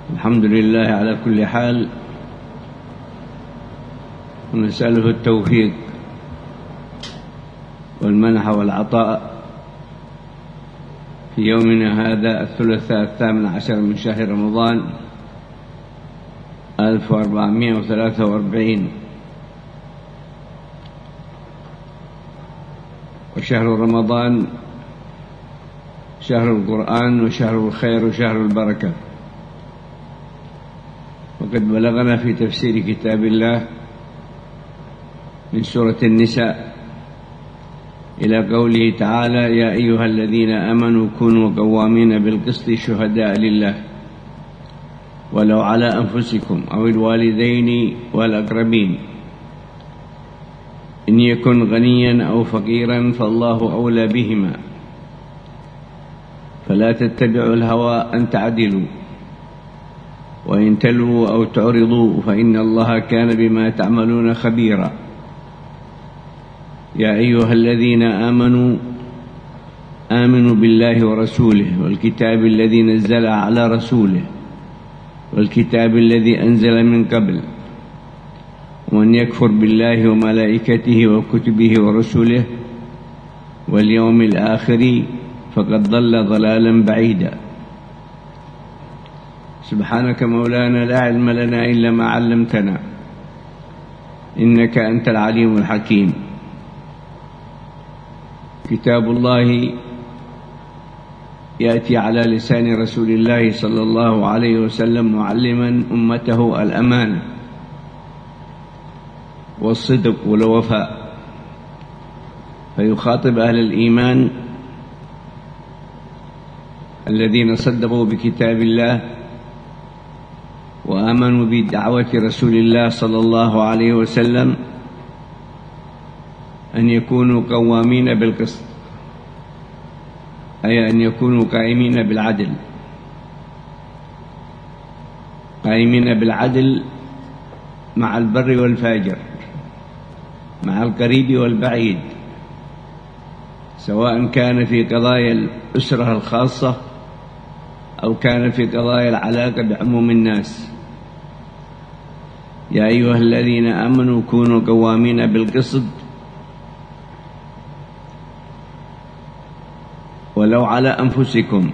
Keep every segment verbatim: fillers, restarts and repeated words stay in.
الحمد لله على كل حال، ونسأله التوفيق والمنح والعطاء في يومنا هذا الثلاثاء الثامن عشر من شهر رمضان ألف وأربعمائة وثلاثة وأربعين، وشهر رمضان شهر القرآن وشهر الخير وشهر البركة. وقد بلغنا في تفسير كتاب الله من سورة النساء إلى قوله تعالى: يا أيها الذين آمنوا كونوا قوامين بالقسط شهداء لله ولو على أنفسكم أو الوالدين والأقربين إن يكن غنيا أو فقيرا فالله أولى بهما فلا تتبعوا الهوى أن تعدلوا وإن تلووا أو تعرضوا فإن الله كان بما تعملون خبيرا. يا أيها الذين آمنوا آمنوا بالله ورسوله والكتاب الذي نزل على رسوله والكتاب الذي أنزل من قبل، ومن يكفر بالله وملائكته وكتبه ورسله واليوم الآخر فقد ضل ضلالا بعيدا. سبحانك مولانا لا علم لنا إلا ما علمتنا إنك أنت العليم الحكيم. كتاب الله يأتي على لسان رسول الله صلى الله عليه وسلم معلما أمته الأمانة والصدق والوفاء، فيخاطب أهل الإيمان الذين صدقوا بكتاب الله وآمنوا بدعوة رسول الله صلى الله عليه وسلم أن يكونوا قوامين بالقسط، أي أن يكونوا قائمين بالعدل. قائمين بالعدل مع البر والفاجر، مع القريب والبعيد، سواء كان في قضايا الأسرة الخاصة أو كان في قضايا العلاقة بعموم الناس. يا أيها الذين آمنوا كونوا قوامين بالقسط ولو على أنفسكم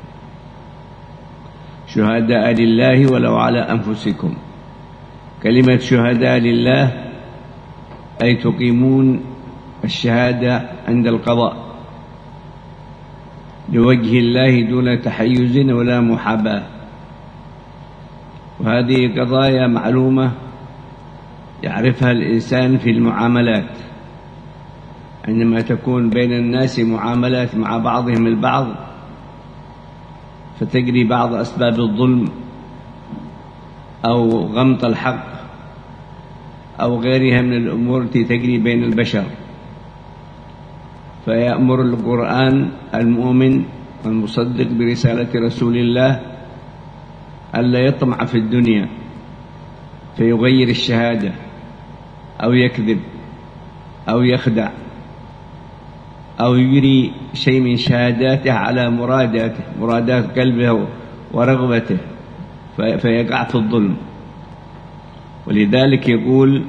شهداء لله ولو على أنفسكم. كلمة شهداء لله أي تقيمون الشهادة عند القضاء لوجه الله دون تحيز ولا محاباة. وهذه قضايا معلومة يعرفها الإنسان في المعاملات، عندما تكون بين الناس معاملات مع بعضهم البعض فتجري بعض أسباب الظلم أو غمط الحق أو غيرها من الأمور التي تجري بين البشر. فيأمر القرآن المؤمن والمصدق برسالة رسول الله ألا يطمع في الدنيا فيغير الشهادة أو يكذب أو يخدع أو يجري شيء من شهاداته على مراداته مرادات قلبه ورغبته فيقع في الظلم. ولذلك يقول: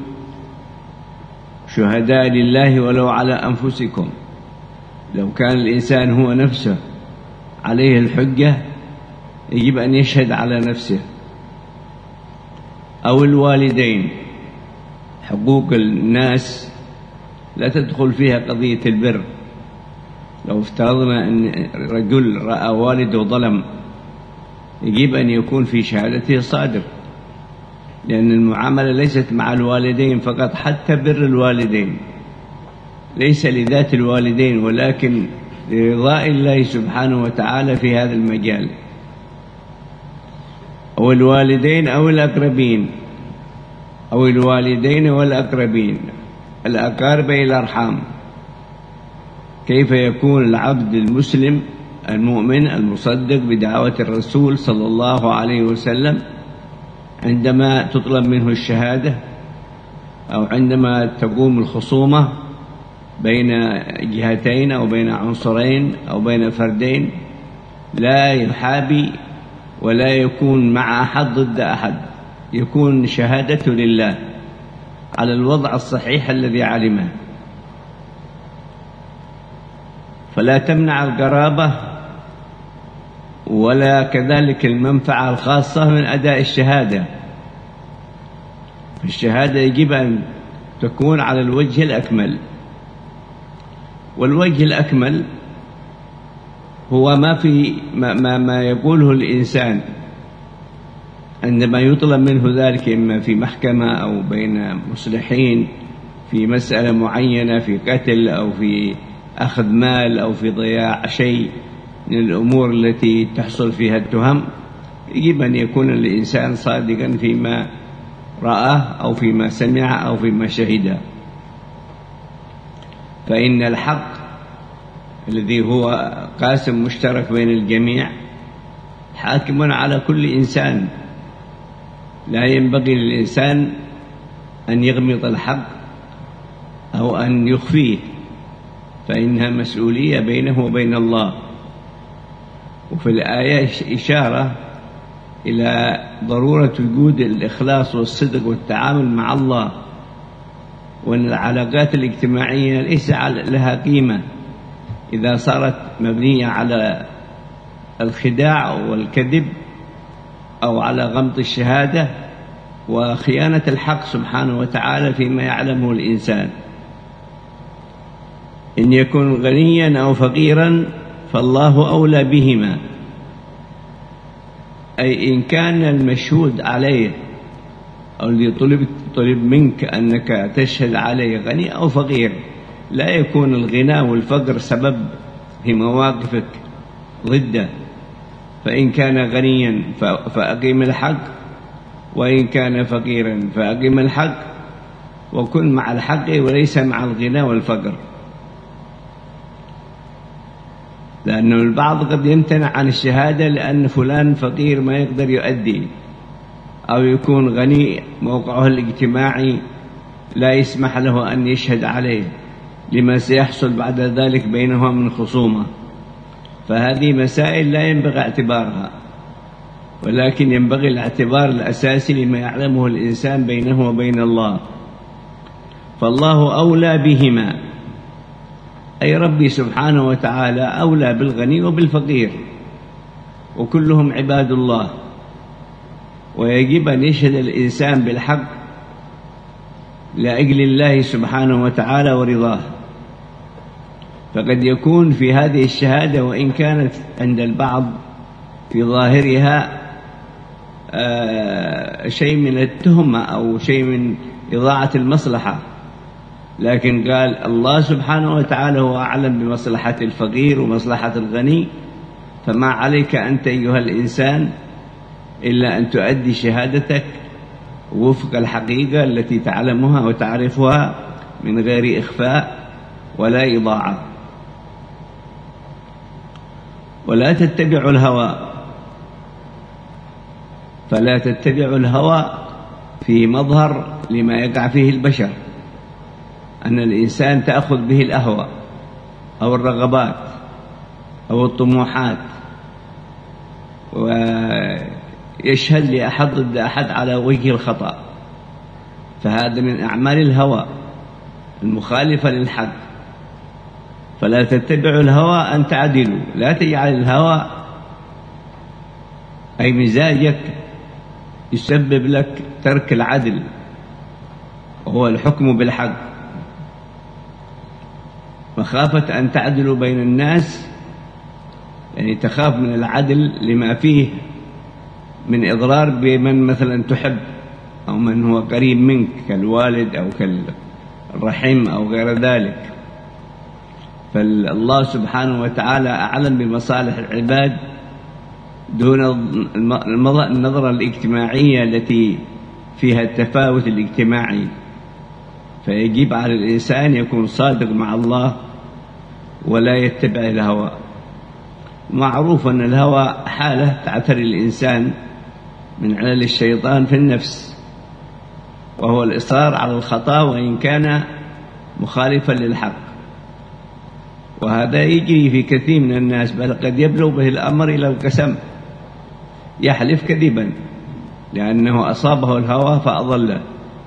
شهداء لله ولو على أنفسكم. لو كان الإنسان هو نفسه عليه الحجة يجب أن يشهد على نفسه، أو الوالدين. حقوق الناس لا تدخل فيها قضية البر. لو افترضنا أن رجل رأى والده ظلم يجب أن يكون في شهادته صادق، لأن المعاملة ليست مع الوالدين فقط، حتى بر الوالدين ليس لذات الوالدين ولكن لرضاء الله سبحانه وتعالى في هذا المجال. أو الوالدين أو الأقربين، أو الوالدين والأقربين، الأقارب الأرحام. كيف يكون العبد المسلم المؤمن المصدق بدعوة الرسول صلى الله عليه وسلم عندما تطلب منه الشهادة أو عندما تقوم الخصومة بين جهتين أو بين عنصرين أو بين فردين لا يحابي ولا يكون مع أحد ضد أحد، يكون شهادته لله على الوضع الصحيح الذي علمه. فلا تمنع القرابة ولا كذلك المنفعة الخاصة من أداء الشهادة. الشهادة يجب أن تكون على الوجه الأكمل، والوجه الأكمل هو ما في ما, ما, ما يقوله الإنسان عندما يطلب منه ذلك، إما في محكمة أو بين مصلحين في مسألة معينة، في قتل أو في أخذ مال أو في ضياع شيء من الأمور التي تحصل فيها التهم. يجب أن يكون الإنسان صادقا فيما رآه أو فيما سمع أو فيما شهد. فإن الحق الذي هو قاسم مشترك بين الجميع حاكم على كل إنسان، لا ينبغي للإنسان أن يغمض الحق أو أن يخفيه، فإنها مسؤولية بينه وبين الله. وفي الآية إشارة إلى ضرورة وجود الإخلاص والصدق والتعامل مع الله، وأن العلاقات الاجتماعية ليس لها قيمة إذا صارت مبنية على الخداع والكذب أو على غمط الشهادة وخيانة الحق سبحانه وتعالى فيما يعلمه الإنسان. إن يكن غنيا أو فقيرا فالله أولى بهما، أي إن كان المشهود عليه أو اللي طلب, طلب منك أنك تشهد عليه غني أو فقير، لا يكون الغنى والفقر سبب في مواقفك ضده. فإن كان غنيا فأقيم الحق، وإن كان فقيرا فأقيم الحق، وكن مع الحق وليس مع الغنى والفقر. لأن البعض قد يمتنع عن الشهادة لأن فلان فقير ما يقدر يؤدي، أو يكون غني موقعه الاجتماعي لا يسمح له أن يشهد عليه لما سيحصل بعد ذلك بينهما من خصومة. فهذه مسائل لا ينبغي اعتبارها، ولكن ينبغي الاعتبار الأساسي لما يعلمه الإنسان بينه وبين الله. فالله أولى بهما، أي ربي سبحانه وتعالى أولى بالغني وبالفقير، وكلهم عباد الله، ويجب أن يشهد الإنسان بالحق لأجل الله سبحانه وتعالى ورضاه. فقد يكون في هذه الشهادة وإن كانت عند البعض في ظاهرها شيء من التهمة أو شيء من إضاعة المصلحة، لكن قال الله سبحانه وتعالى هو أعلم بمصلحة الفقير ومصلحة الغني، فما عليك أنت أيها الإنسان إلا أن تؤدي شهادتك وفق الحقيقة التي تعلمها وتعرفها من غير إخفاء ولا إضاعة. ولا تتبعوا الهوى، فلا تتبعوا الهوى في مظهر لما يقع فيه البشر، أن الإنسان تأخذ به الأهوى أو الرغبات أو الطموحات، ويشهد لأحد ضد أحد على وجه الخطأ، فهذا من أعمال الهوى المخالفة للحق. فلا تتبعوا الهوى أن تعدلوا، لا تجعل الهوى أي مزاجك يسبب لك ترك العدل وهو الحكم بالحق، مخافة أن تعدلوا بين الناس، يعني تخاف من العدل لما فيه من إضرار بمن مثلا تحب أو من هو قريب منك كالوالد أو كالرحم أو غير ذلك. فالله سبحانه وتعالى أعلم بمصالح العباد دون النظرة الاجتماعية التي فيها التفاوت الاجتماعي. فيجب على الإنسان يكون صادق مع الله ولا يتبع الهوى. معروف أن الهوى حالة تعتري الإنسان من علل الشيطان في النفس، وهو الإصرار على الخطأ وإن كان مخالفا للحق، وهذا يجري في كثير من الناس، بل قد يبلغ به الأمر إلى القسم، يحلف كذبا لأنه أصابه الهوى فأضله.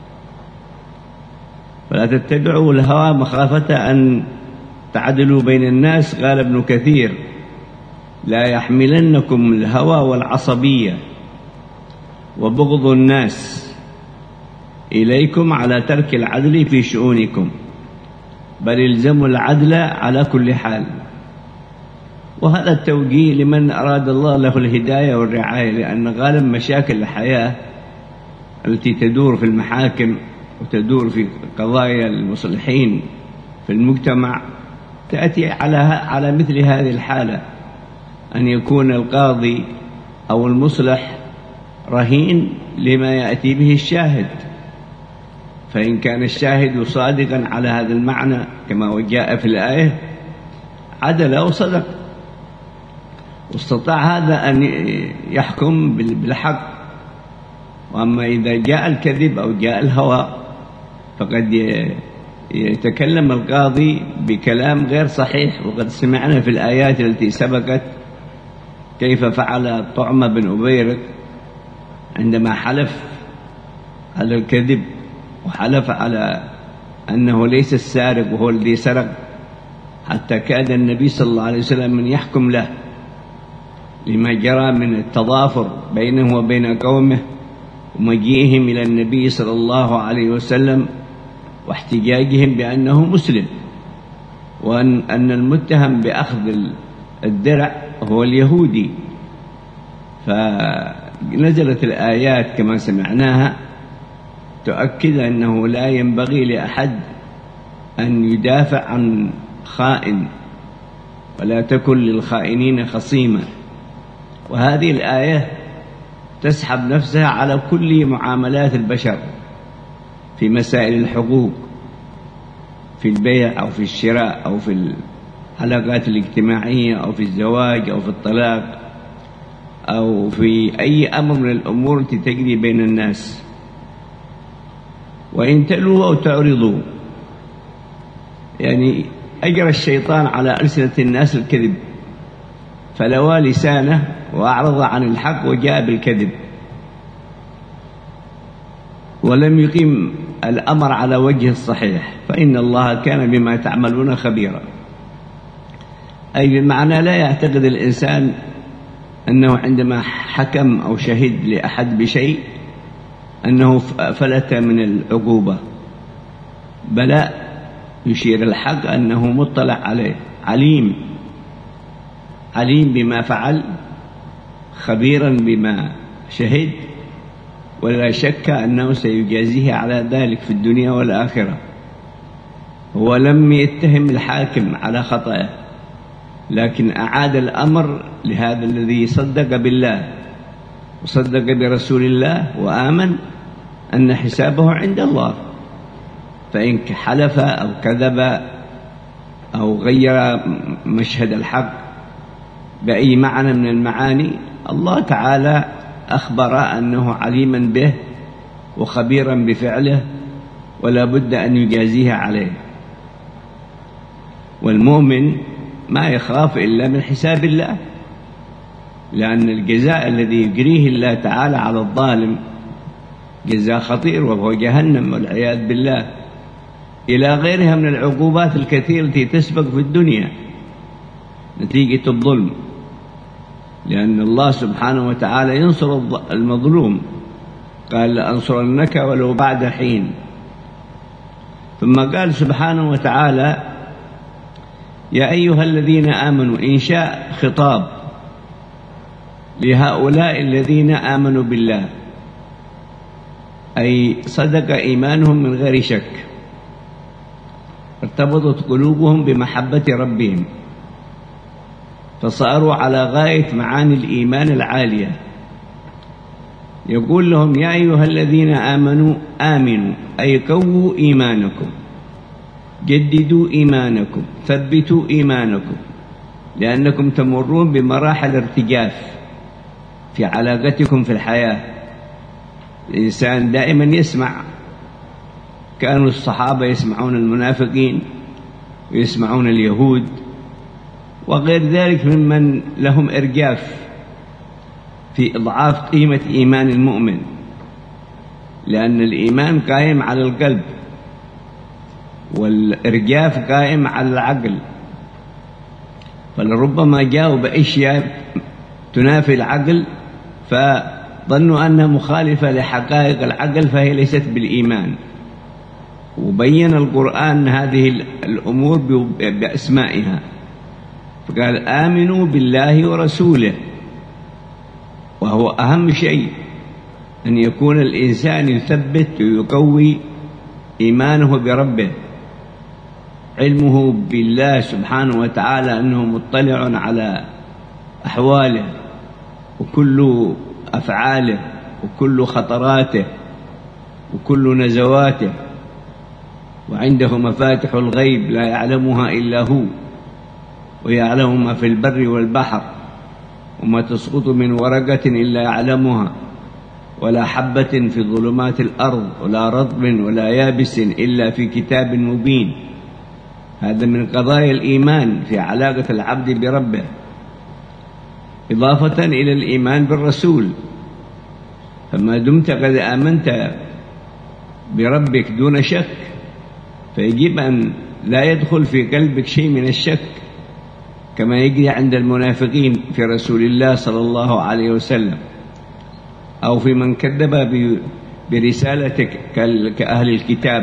فلا تتبعوا الهوى مخافة أن تعدلوا بين الناس. قال ابن كثير: لا يحملنكم الهوى والعصبية وبغض الناس إليكم على ترك العدل في شؤونكم، بل الزموا العدل على كل حال. وهذا التوجيه لمن أراد الله له الهداية والرعاية، لأن غالب مشاكل الحياة التي تدور في المحاكم وتدور في قضايا المصلحين في المجتمع تأتي على على مثل هذه الحالة، أن يكون القاضي أو المصلح رهين لما يأتي به الشاهد، فإن كان الشاهد صادقا على هذا المعنى كما جاء في الآية عدل وصدق، واستطاع هذا أن يحكم بالحق. وأما إذا جاء الكذب أو جاء الهوى فقد يتكلم القاضي بكلام غير صحيح. وقد سمعنا في الآيات التي سبقت كيف فعل طعمة بن أبيرق عندما حلف على الكذب وحلف على أنه ليس السارق وهو الذي سرق، حتى كاد النبي صلى الله عليه وسلم من يحكم له لما جرى من التضافر بينه وبين قومه ومجيئهم إلى النبي صلى الله عليه وسلم واحتجاجهم بأنه مسلم، وأن أن المتهم بأخذ الدرع هو اليهودي. فنزلت الآيات كما سمعناها تؤكد أنه لا ينبغي لأحد أن يدافع عن خائن، ولا تكن للخائنين خصيما. وهذه الآية تسحب نفسها على كل معاملات البشر في مسائل الحقوق، في البيع أو في الشراء أو في العلاقات الاجتماعية أو في الزواج أو في الطلاق أو في أي أمر من الأمور التي تجري بين الناس. وإن تلوا أو تعرضوا، يعني أجرى الشيطان على ألسنة الناس الكذب، فلوى لسانه وأعرض عن الحق وجاء بالكذب، ولم يقيم الأمر على وجه الصحيح، فإن الله كان بما تعملون خبيرا. أي بمعنى لا يعتقد الإنسان أنه عندما حكم أو شهد لأحد بشيء أنه فلت من العقوبة، بل يشير الحق أنه مطلع عليه، عليم عليم بما فعل، خبيرا بما شهد، ولا شك أنه سيجازيه على ذلك في الدنيا والآخرة. هو لم يتهم الحاكم على خطأه، لكن أعاد الأمر لهذا الذي صدق بالله وصدق برسول الله وآمن أن حسابه عند الله. فإن حلف أو كذب أو غير مشهد الحق بأي معنى من المعاني، الله تعالى أخبر أنه عليما به وخبيرا بفعله، ولا بد أن يجازيه عليه. والمؤمن ما يخاف إلا من حساب الله، لأن الجزاء الذي يجريه الله تعالى على الظالم جزاء خطير، وهو جهنم والعياذ بالله، إلى غيرها من العقوبات الكثيرة التي تسبق في الدنيا نتيجة الظلم، لأن الله سبحانه وتعالى ينصر المظلوم، قال لأنصرنك ولو بعد حين. ثم قال سبحانه وتعالى: يا أيها الذين آمنوا، إنشاء خطاب لهؤلاء الذين آمنوا بالله، أي صدق إيمانهم من غير شك، ارتبطت قلوبهم بمحبة ربهم، فصاروا على غاية معاني الإيمان العالية. يقول لهم: يا أيها الذين آمنوا آمنوا، أي قووا إيمانكم، جددوا إيمانكم، ثبتوا إيمانكم، لأنكم تمرون بمراحل ارتجاف في علاقتكم في الحياة. الإنسان دائما يسمع، كانوا الصحابة يسمعون المنافقين ويسمعون اليهود وغير ذلك ممن لهم إرجاف في إضعاف قيمة إيمان المؤمن، لأن الإيمان قائم على القلب، والإرجاف قائم على العقل، فلربما جاءوا بأشياء تنافي العقل فظنوا أنها مخالفة لحقائق العقل فهي ليست بالإيمان. وبين القرآن هذه الأمور بأسمائها، فقال آمنوا بالله ورسوله، وهو أهم شيء أن يكون الإنسان يثبت ويقوي إيمانه بربه، علمه بالله سبحانه وتعالى أنه مطلع على أحواله وكل أفعاله وكل خطراته وكل نزواته، وعنده مفاتح الغيب لا يعلمها إلا هو، ويعلم ما في البر والبحر، وما تسقط من ورقة إلا يعلمها، ولا حبة في ظلمات الأرض ولا رطب ولا يابس إلا في كتاب مبين. هذا من قضايا الإيمان في علاقة العبد بربه، إضافة إلى الإيمان بالرسول. فما دمت قد آمنت بربك دون شك فيجب أن لا يدخل في قلبك شيء من الشك، كما يجري عند المنافقين في رسول الله صلى الله عليه وسلم، أو في من كذب برسالتك كأهل الكتاب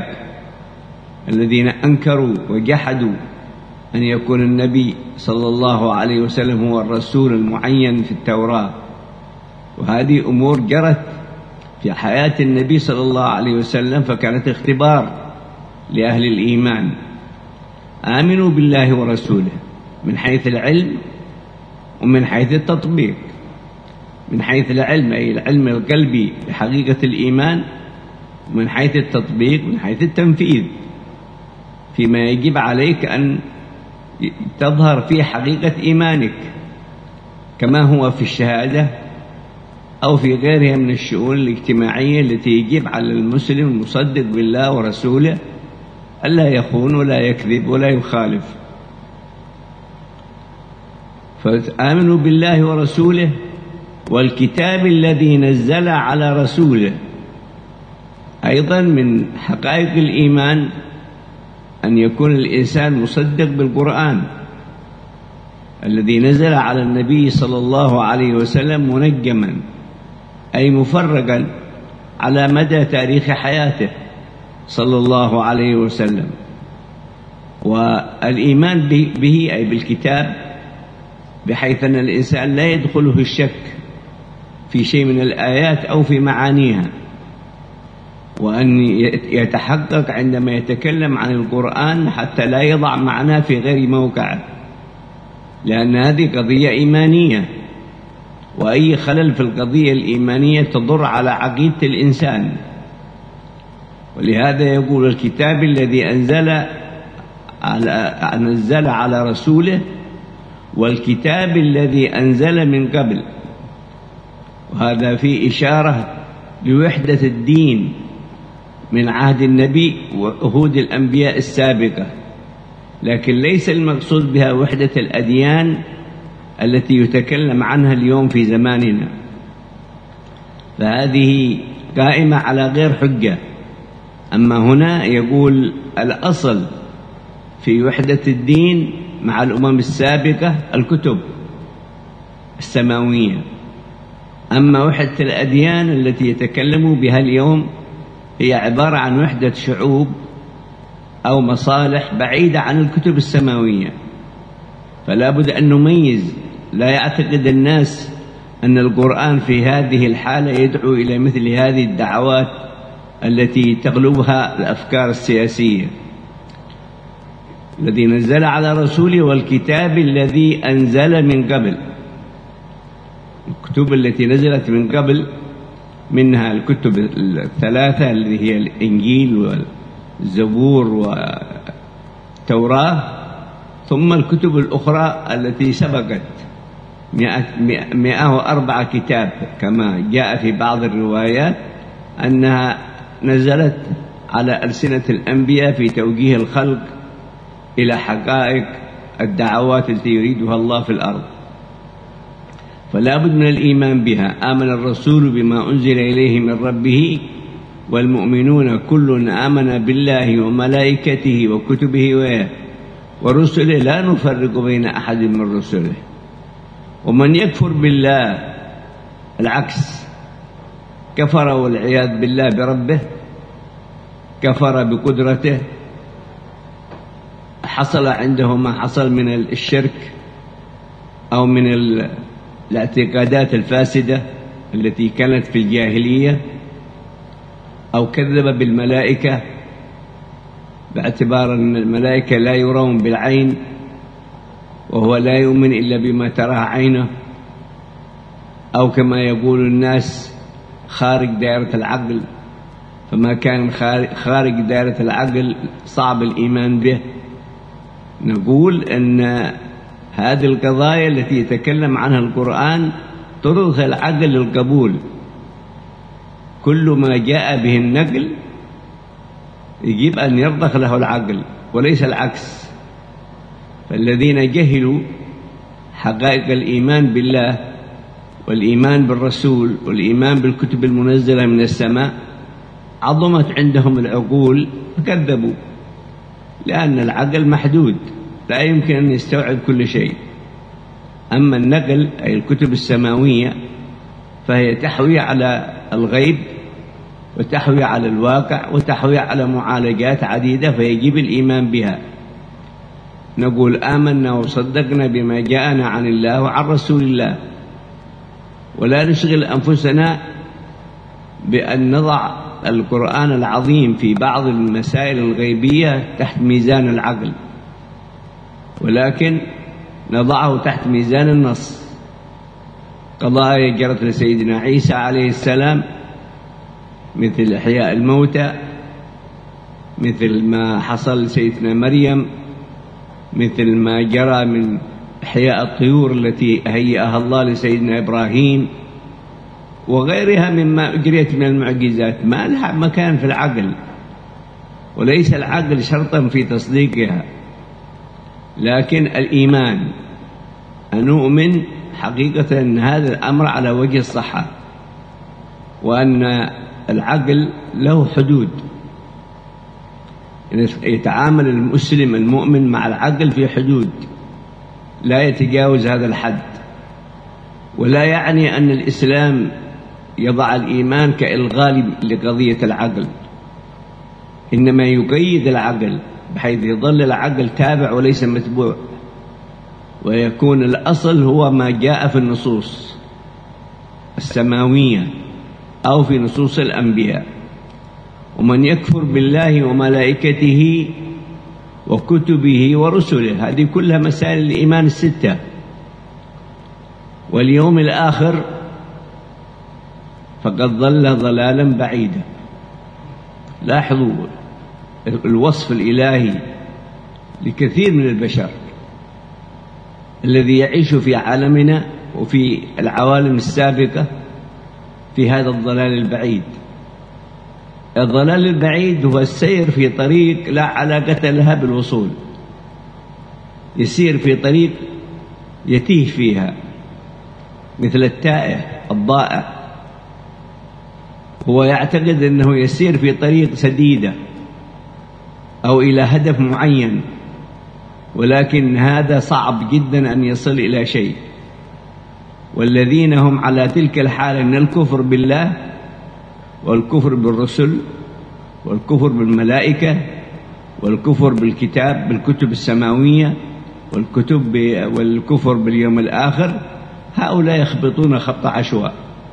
الذين أنكروا وجحدوا أن يكون النبي صلى الله عليه وسلم هو الرسول المعين في التوراة. وهذه أمور جرت في حياة النبي صلى الله عليه وسلم، فكانت اختبار لأهل الإيمان. آمنوا بالله ورسوله من حيث العلم ومن حيث التطبيق. من حيث العلم أي العلم القلبي بحقيقة الإيمان، ومن حيث التطبيق من حيث التنفيذ فيما يجب عليك أن تظهر في حقيقة إيمانك، كما هو في الشهادة أو في غيرها من الشؤون الاجتماعية التي يجب على المسلم المصدق بالله ورسوله ألا يخون ولا يكذب ولا يخالف. فآمنوا بالله ورسوله والكتاب الذي نزل على رسوله. أيضا من حقائق الإيمان أن يكون الإنسان مصدق بالقرآن الذي نزل على النبي صلى الله عليه وسلم منجما، أي مفرقا على مدى تاريخ حياته صلى الله عليه وسلم. والإيمان به أي بالكتاب بحيث أن الإنسان لا يدخله الشك في شيء من الآيات أو في معانيها، وأن يتحقق عندما يتكلم عن القرآن حتى لا يضع معناه في غير موقعه، لأن هذه قضية إيمانية، وأي خلل في القضية الإيمانية تضر على عقيدة الإنسان. ولهذا يقول الكتاب الذي أنزل على, أنزل على رسوله والكتاب الذي أنزل من قبل. وهذا فيه إشارة لوحدة الدين من عهد النبي وعهود الأنبياء السابقة، لكن ليس المقصود بها وحدة الأديان التي يتكلم عنها اليوم في زماننا، فهذه قائمة على غير حجة. أما هنا يقول الأصل في وحدة الدين مع الأمم السابقة الكتب السماوية، أما وحدة الأديان التي يتكلموا بها اليوم هي عبارة عن وحدة شعوب أو مصالح بعيدة عن الكتب السماوية. فلا بد أن نميز، لا يعتقد الناس أن القرآن في هذه الحالة يدعو إلى مثل هذه الدعوات التي تغلبها الأفكار السياسية. الذي نزل على رسوله والكتاب الذي أنزل من قبل. الكتب التي نزلت من قبل منها الكتب الثلاثة اللي هي الإنجيل والزبور والتوراة، ثم الكتب الأخرى التي سبقت مئة وأربعة كتاب، كما جاء في بعض الروايات أنها نزلت على ألسنة الأنبياء في توجيه الخلق إلى حقائق الدعوات التي يريدها الله في الأرض. فلا بد من الإيمان بها. آمن الرسول بما أنزل إليه من ربه والمؤمنون كل آمن بالله وملائكته وكتبه ورسله لا نفرق بين أحد من رسله. ومن يكفر بالله العكس، كفر والعياذ بالله بربه، كفر بقدرته، حصل عنده ما حصل من الشرك أو من الاعتقادات الفاسدة التي كانت في الجاهلية، أو كذب بالملائكة باعتبار أن الملائكة لا يرون بالعين وهو لا يؤمن إلا بما تراه عينه، أو كما يقول الناس خارج دائرة العقل، فما كان خارج دائرة العقل صعب الإيمان به. نقول أن هذه القضايا التي يتكلم عنها القرآن ترغب العقل للقبول. كل ما جاء به النقل يجب أن يرضخ له العقل وليس العكس. فالذين جهلوا حقائق الإيمان بالله والإيمان بالرسول والإيمان بالكتب المنزلة من السماء عظمت عندهم العقول فكذبوا، لأن العقل محدود لا يمكن أن يستوعب كل شيء. أما النقل أي الكتب السماوية فهي تحوي على الغيب وتحوي على الواقع وتحوي على معالجات عديدة، فيجب الإيمان بها. نقول آمنا وصدقنا بما جاءنا عن الله وعن رسول الله، ولا نشغل أنفسنا بأن نضع القرآن العظيم في بعض المسائل الغيبية تحت ميزان العقل، ولكن نضعه تحت ميزان النص. قضايا جرت لسيدنا عيسى عليه السلام مثل إحياء الموتى، مثل ما حصل لسيدنا مريم، مثل ما جرى من إحياء الطيور التي هيئها الله لسيدنا إبراهيم، وغيرها مما أجريت من المعجزات، ما لها مكان في العقل، وليس العقل شرطا في تصديقها، لكن الإيمان أن نؤمن حقيقة أن هذا الأمر على وجه الصحة، وأن العقل له حدود. يتعامل المسلم المؤمن مع العقل في حدود لا يتجاوز هذا الحد، ولا يعني أن الإسلام يضع الإيمان كإلغاء لقضية العقل، إنما يقيد العقل بحيث يظل العقل تابع وليس متبوع، ويكون الأصل هو ما جاء في النصوص السماوية أو في نصوص الأنبياء. ومن يكفر بالله وملائكته وكتبه ورسله، هذه كلها مسائل الإيمان الستة. واليوم الآخر فقد ضل ضلالا بعيدا. لاحظوا الوصف الإلهي لكثير من البشر الذي يعيش في عالمنا وفي العوالم السابقة في هذا الضلال البعيد. الضلال البعيد هو السير في طريق لا علاقة لها بالوصول، يسير في طريق يتيه فيها مثل التائه الضائع، هو يعتقد أنه يسير في طريق سديدة أو إلى هدف معين، ولكن هذا صعب جدا أن يصل إلى شيء. والذين هم على تلك الحالة من الكفر بالله والكفر بالرسل والكفر بالملائكة والكفر بالكتاب بالكتب السماوية والكتب والكفر باليوم الآخر، هؤلاء يخبطون خط عشواء.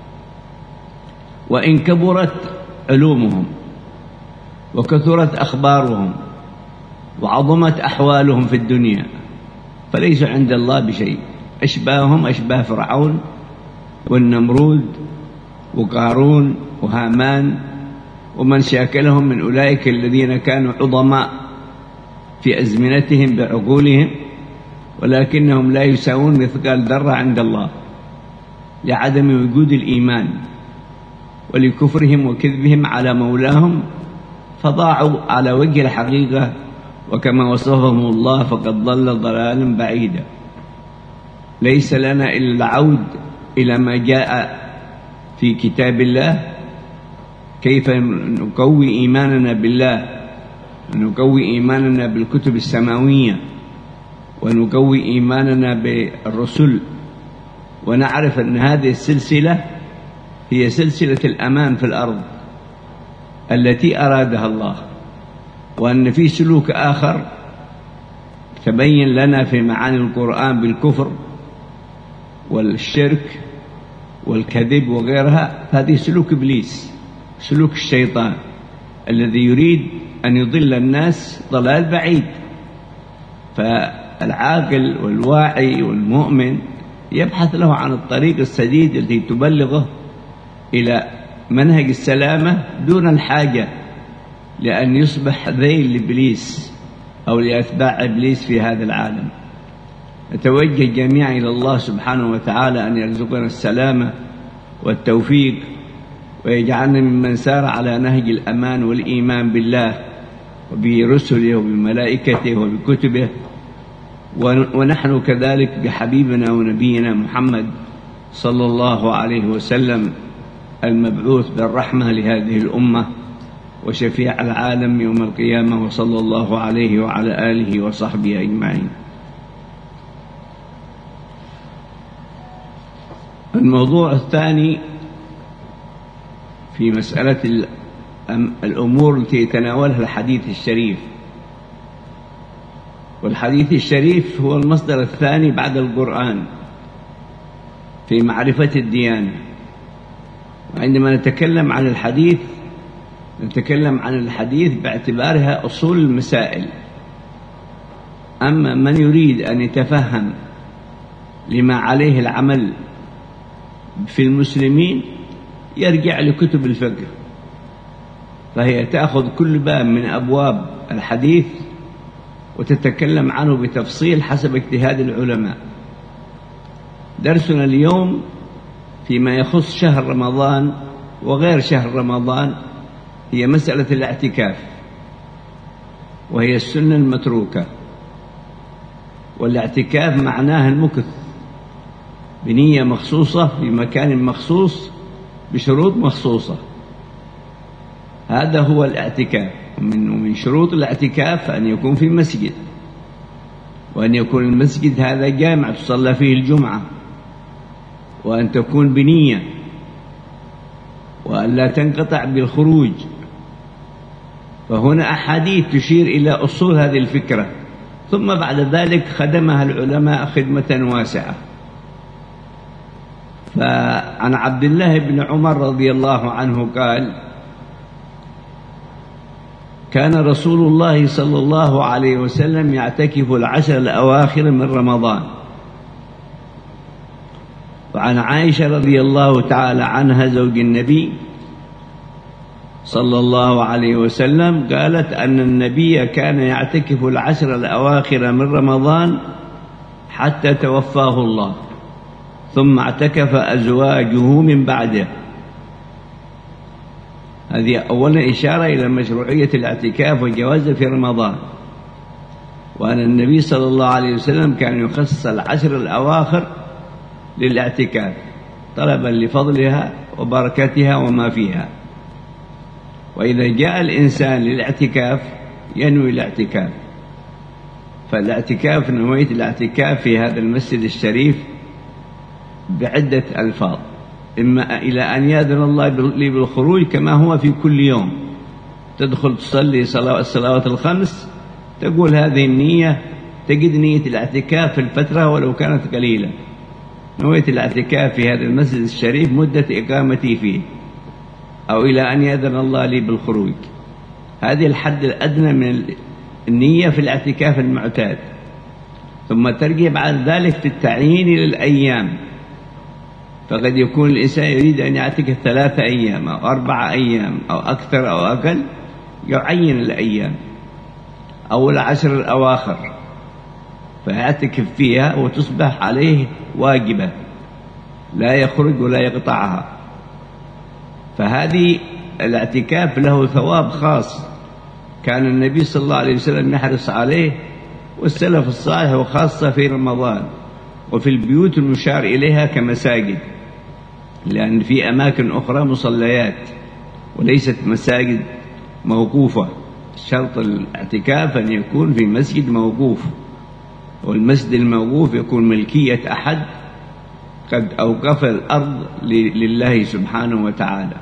وإن كبرت علومهم وكثرت أخبارهم وعظمت أحوالهم في الدنيا فليسوا عند الله بشيء. أشباههم أشباه فرعون والنمرود وقارون وهامان ومن شاكلهم من أولئك الذين كانوا عظماء في أزمنتهم بعقولهم، ولكنهم لا يساوون مثقال ذرة عند الله لعدم وجود الإيمان ولكفرهم وكذبهم على مولاهم، فضاعوا على وجه الحقيقة، وكما وصفهم الله فقد ضل ضلالا بعيدا. ليس لنا إلا العود إلى ما جاء في كتاب الله، كيف نقوي إيماننا بالله، نقوي إيماننا بالكتب السماوية، ونقوي إيماننا بالرسل، ونعرف أن هذه السلسلة هي سلسلة الأمان في الأرض التي أرادها الله، وأن في سلوك آخر تبين لنا في معاني القرآن بالكفر والشرك والكذب وغيرها، هذه سلوك إبليس، سلوك الشيطان الذي يريد أن يضل الناس ضلال بعيد. فالعاقل والواعي والمؤمن يبحث له عن الطريق السديد التي تبلغه إلى منهج السلامة دون الحاجة لأن يصبح ذيل لإبليس أو لأتباع إبليس في هذا العالم. نتوجه جميعا إلى الله سبحانه وتعالى أن يرزقنا السلامة والتوفيق، ويجعلنا ممن سار على نهج الأمان والإيمان بالله وبرسله وبملائكته وبكتبه، ونحن كذلك بحبيبنا ونبينا محمد صلى الله عليه وسلم المبعوث بالرحمة لهذه الأمة وشفيع العالم يوم القيامة، وصلى الله عليه وعلى آله وصحبه أجمعين. الموضوع الثاني في مسألة الأمور التي يتناولها الحديث الشريف، والحديث الشريف هو المصدر الثاني بعد القرآن في معرفة الديانة. وعندما نتكلم عن الحديث نتكلم عن الحديث باعتبارها أصول المسائل. أما من يريد أن يتفهم لما عليه العمل في المسلمين يرجع لكتب الفقه، فهي تأخذ كل باب من أبواب الحديث وتتكلم عنه بتفصيل حسب اجتهاد العلماء. درسنا اليوم فيما يخص شهر رمضان وغير شهر رمضان هي مسألة الاعتكاف، وهي السنة المتروكة. والاعتكاف معناه المكث بنية مخصوصة في مكان مخصوص بشروط مخصوصة، هذا هو الاعتكاف. ومن شروط الاعتكاف أن يكون في مسجد، وأن يكون المسجد هذا جامع تصلى فيه الجمعة، وأن تكون بنية، وأن لا تنقطع بالخروج. فهنا أحاديث تشير إلى أصول هذه الفكرة، ثم بعد ذلك خدمها العلماء خدمة واسعة. فعن عبد الله بن عمر رضي الله عنه قال: كان رسول الله صلى الله عليه وسلم يعتكف العشر الأواخر من رمضان. وعن عائشة رضي الله تعالى عنها زوج النبي صلى الله عليه وسلم قالت أن النبي كان يعتكف العشر الأواخر من رمضان حتى توفاه الله، ثم اعتكف أزواجه من بعده. هذه أولا إشارة إلى مشروعية الاعتكاف وجوازه في رمضان، وأن النبي صلى الله عليه وسلم كان يخصص العشر الأواخر للاعتكاف طلبا لفضلها وبركتها وما فيها. وإذا جاء الإنسان للاعتكاف ينوي الاعتكاف، فالاعتكاف نوية الاعتكاف في هذا المسجد الشريف بعدة ألفاظ، إما إلى أن يأذن الله لي بالخروج كما هو في كل يوم تدخل تصلي الصلوات الخمس تقول هذه النية، تجد نية الاعتكاف في الفترة ولو كانت قليلة، نوية الاعتكاف في هذا المسجد الشريف مدة إقامتي فيه، أو إلى أن يأذن الله لي بالخروج. هذه الحد الأدنى من النية في الاعتكاف المعتاد. ثم ترجع بعد ذلك في التعيين للأيام، فقد يكون الإنسان يريد أن يعتكف ثلاثة أيام أو أربعة أيام أو أكثر أو أقل، يعين الأيام أو العشر الأواخر فيعتكف فيها وتصبح عليه واجبة لا يخرج ولا يقطعها. فهذه الاعتكاف له ثواب خاص كان النبي صلى الله عليه وسلم يحرص عليه والسلف الصالح، وخاصة في رمضان وفي البيوت المشار إليها كمساجد لأن في أماكن أخرى مصليات وليست مساجد موقوفة. شرط الاعتكاف أن يكون في مسجد موقوف، والمسجد الموقوف يكون ملكية أحد قد أوقف الأرض لله سبحانه وتعالى.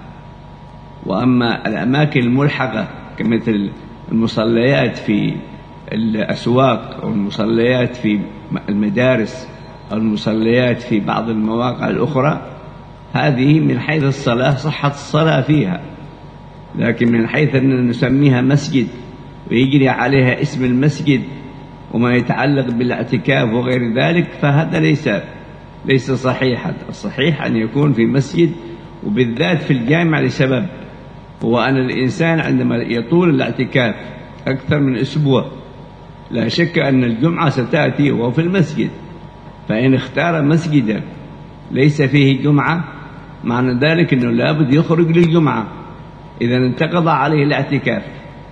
وأما الأماكن الملحقة كمثل المصليات في الأسواق أو المصليات في المدارس أو المصليات في بعض المواقع الأخرى، هذه من حيث الصلاة صحة الصلاة فيها، لكن من حيث أن نسميها مسجد ويجري عليها اسم المسجد وما يتعلق بالاعتكاف وغير ذلك، فهذا ليس ليس صحيحا. الصحيح أن يكون في مسجد، وبالذات في الجامع، لسبب هو أن الإنسان عندما يطول الاعتكاف أكثر من أسبوع لا شك أن الجمعة ستأتي وهو في المسجد، فإن اختار مسجدا ليس فيه جمعة معنى ذلك أنه لابد يخرج للجمعة، إذا انتقض عليه الاعتكاف.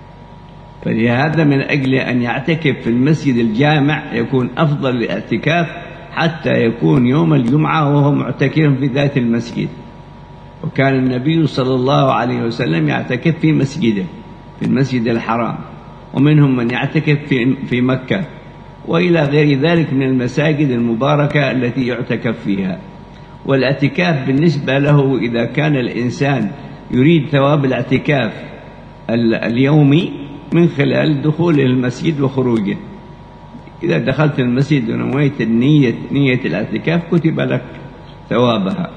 فلهذا من أجل أن يعتكف في المسجد الجامع يكون أفضل الاعتكاف حتى يكون يوم الجمعة وهو معتكف في ذات المسجد. وكان النبي صلى الله عليه وسلم يعتكف في مسجده في المسجد الحرام، ومنهم من يعتكف في في مكة وإلى غير ذلك من المساجد المباركة التي يعتكف فيها. والاعتكاف بالنسبة له إذا كان الإنسان يريد ثواب الاعتكاف اليومي من خلال دخوله المسجد وخروجه، إذا دخلت المسجد ونويت النية نية الاعتكاف كتب لك ثوابها.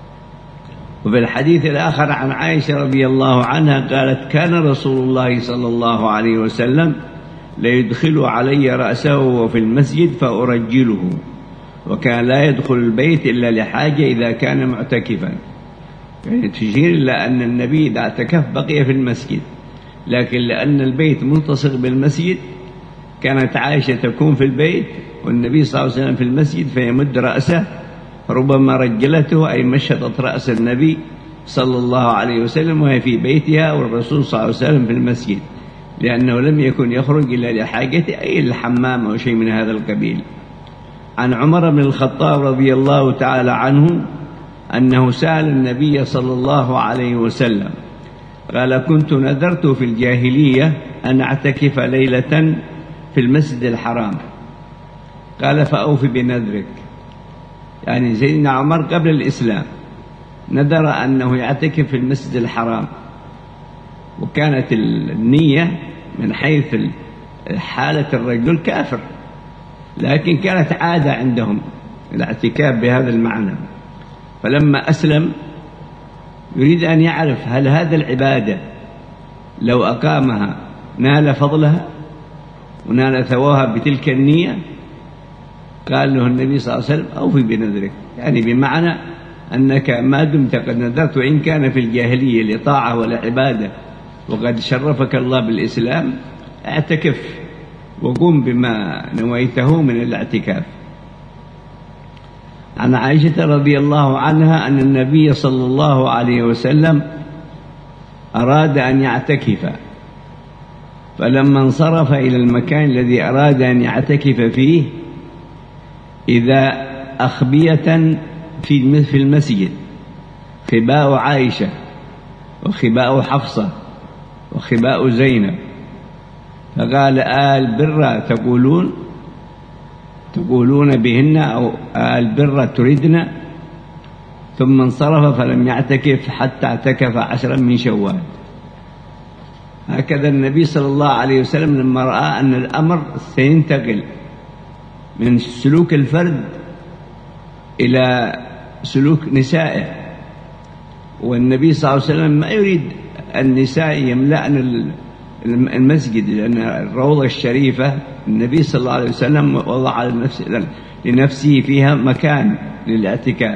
وفي الحديث الآخر عن عائشة رضي الله عنها قالت: كان رسول الله صلى الله عليه وسلم ليدخل علي رأسه وفي المسجد فأرجله، وكان لا يدخل البيت إلا لحاجة إذا كان معتكفا. يعني تشير إلى أن النبي إذا اعتكف بقي في المسجد، لكن لأن البيت ملتصق بالمسجد كانت عائشة تكون في البيت والنبي صلى الله عليه وسلم في المسجد، فيمد رأسه ربما رجلته أي مشطت رأس النبي صلى الله عليه وسلم وهي في بيتها والرسول صلى الله عليه وسلم في المسجد، لأنه لم يكن يخرج إلا لحاجته أي الحمام أو شيء من هذا القبيل. عن عمر بن الخطاب رضي الله تعالى عنه أنه سأل النبي صلى الله عليه وسلم قال: كنت نذرت في الجاهلية أن أعتكف ليلة في المسجد الحرام، قال: فأوفي بنذرك. يعني سيدنا عمر قبل الإسلام نذر أنه يعتكف في المسجد الحرام، وكانت النية من حيث حالة الرجل كافر، لكن كانت عادة عندهم الاعتكاف بهذا المعنى. فلما أسلم يريد أن يعرف هل هذا العبادة لو أقامها نال فضلها ونال ثوابها بتلك النية. قال له النبي صلى الله عليه وسلم: أوفي بنذرك، يعني بمعنى أنك ما دمت قد نذرت وإن كان في الجاهلية لطاعة ولعبادة وقد شرفك الله بالإسلام، اعتكف وقم بما نويته من الاعتكاف. عن عائشة رضي الله عنها أن النبي صلى الله عليه وسلم أراد أن يعتكف، فلما انصرف إلى المكان الذي أراد أن يعتكف فيه إذا أخبية في المسجد خباء عائشة وخباء حفصة وخباء زينب، فقال: آل برا تقولون تقولون بهن أو آل برا تريدن، ثم انصرف فلم يعتكف حتى اعتكف عشرا من شوال. هكذا النبي صلى الله عليه وسلم لما رأى أن الأمر سينتقل من سلوك الفرد إلى سلوك نسائه، والنبي صلى الله عليه وسلم ما يريد النساء يملأن المسجد، لأن الروضة الشريفة النبي صلى الله عليه وسلم وضع لنفسه فيها مكان للاعتكاف،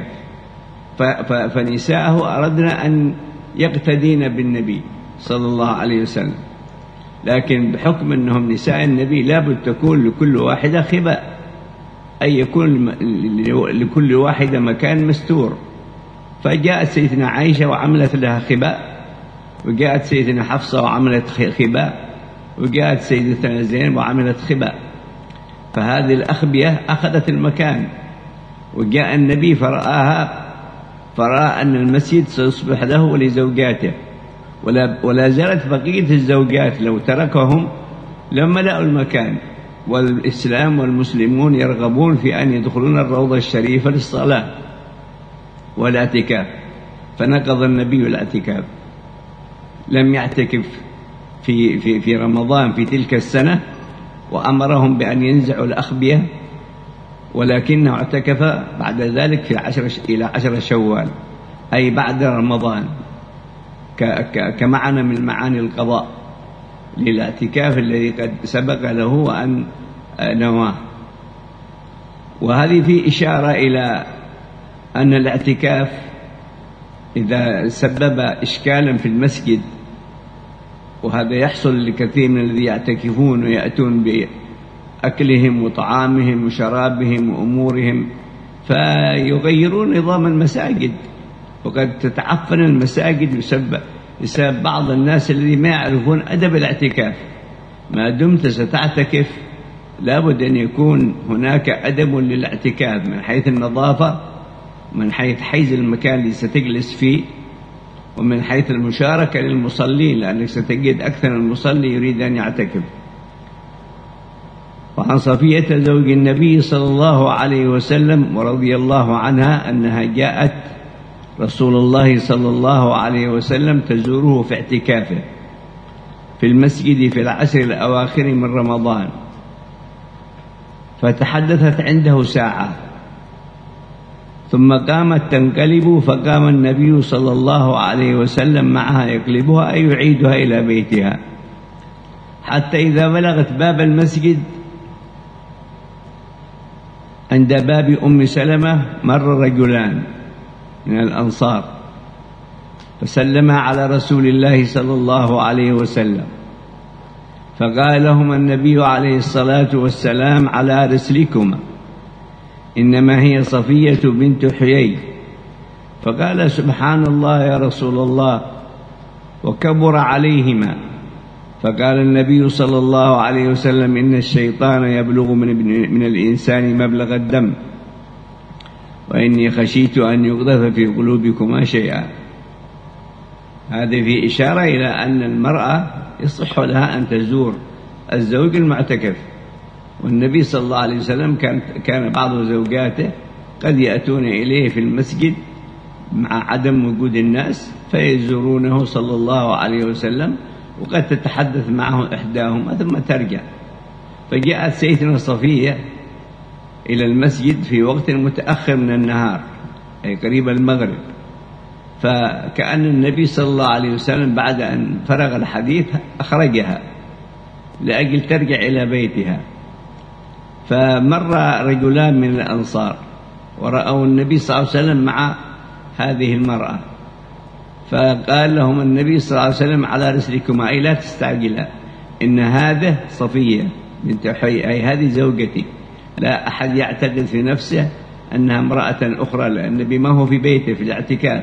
فنساءه أردنا أن يقتدين بالنبي صلى الله عليه وسلم، لكن بحكم أنهم نساء النبي لابد تكون لكل واحدة خباء، أي يكون لكل واحدة مكان مستور. فجاءت سيدنا عائشة وعملت لها خباء، وجاءت سيدنا حفصة وعملت خباء، وجاءت سيدتنا زينب وعملت خباء، فهذه الأخبية أخذت المكان، وجاء النبي فرآها فرأى أن المسجد سيصبح له ولزوجاته، ولا, ولا زالت بقية الزوجات لو تركهم لما لقوا المكان، والإسلام والمسلمون يرغبون في أن يدخلون الروضة الشريفة للصلاة والاعتكاف. فنقض النبي الاعتكاف، لم يعتكف في, في, في رمضان في تلك السنة، وأمرهم بأن ينزعوا الأخبية، ولكنه اعتكف بعد ذلك في عشر إلى عشر شوال، أي بعد رمضان، كمعنى من معاني القضاء للاعتكاف الذي قد سبق له وأن نواه. وهذه في إشارة إلى أن الاعتكاف إذا سبب إشكالا في المسجد، وهذا يحصل لكثير من الذين يعتكفون ويأتون بأكلهم وطعامهم وشرابهم وأمورهم، فيغيرون نظام المساجد، وقد تتعفن المساجد بسبب بسبب بعض الناس الذين ما يعرفون أدب الاعتكاف. ما دمت ستعتكف لابد أن يكون هناك أدب للاعتكاف من حيث النظافة، من حيث حيز المكان اللي ستجلس فيه، ومن حيث المشاركة للمصلين، لأنك ستجد أكثر المصلي يريد أن يعتكف. وعن صفية زوج النبي صلى الله عليه وسلم ورضي الله عنها أنها جاءت رسول الله صلى الله عليه وسلم تزوره في اعتكافه في المسجد في العشر الأواخر من رمضان، فتحدثت عنده ساعة ثم قامت تنقلب، فقام النبي صلى الله عليه وسلم معها يقلبها أي يعيدها إلى بيتها، حتى إذا بلغت باب المسجد عند باب أم سلمة مر رجلان من الأنصار فسلما على رسول الله صلى الله عليه وسلم، فقال لهم النبي عليه الصلاة والسلام على رسلكما، إنما هي صفية بنت حيي. فقال سبحان الله يا رسول الله، وكبر عليهما. فقال النبي صلى الله عليه وسلم إن الشيطان يبلغ من, من الإنسان مبلغ الدم، وإني خشيت أن يقذف في قلوبكما شيئا. هذه في إشارة إلى أن المرأة يصح لها أن تزور الزوج المعتكف، والنبي صلى الله عليه وسلم كان, كان بعض زوجاته قد يأتون إليه في المسجد مع عدم وجود الناس فيزورونه صلى الله عليه وسلم، وقد تتحدث معه إحداهما ثم ترجع. فجاءت سيدنا صفية إلى المسجد في وقت متأخر من النهار أي قريب المغرب، فكأن النبي صلى الله عليه وسلم بعد أن فرغ الحديث أخرجها لأجل ترجع إلى بيتها. فمر رجلان من الأنصار ورأوا النبي صلى الله عليه وسلم مع هذه المرأة، فقال لهم النبي صلى الله عليه وسلم على رسلكما أي لا تستعجلا، إن هذه صفية بنت حيي أي هذه زوجتي، لا أحد يعتقد في نفسه أنها امرأة أخرى، لأن النبي ما هو في بيته في الاعتكاف.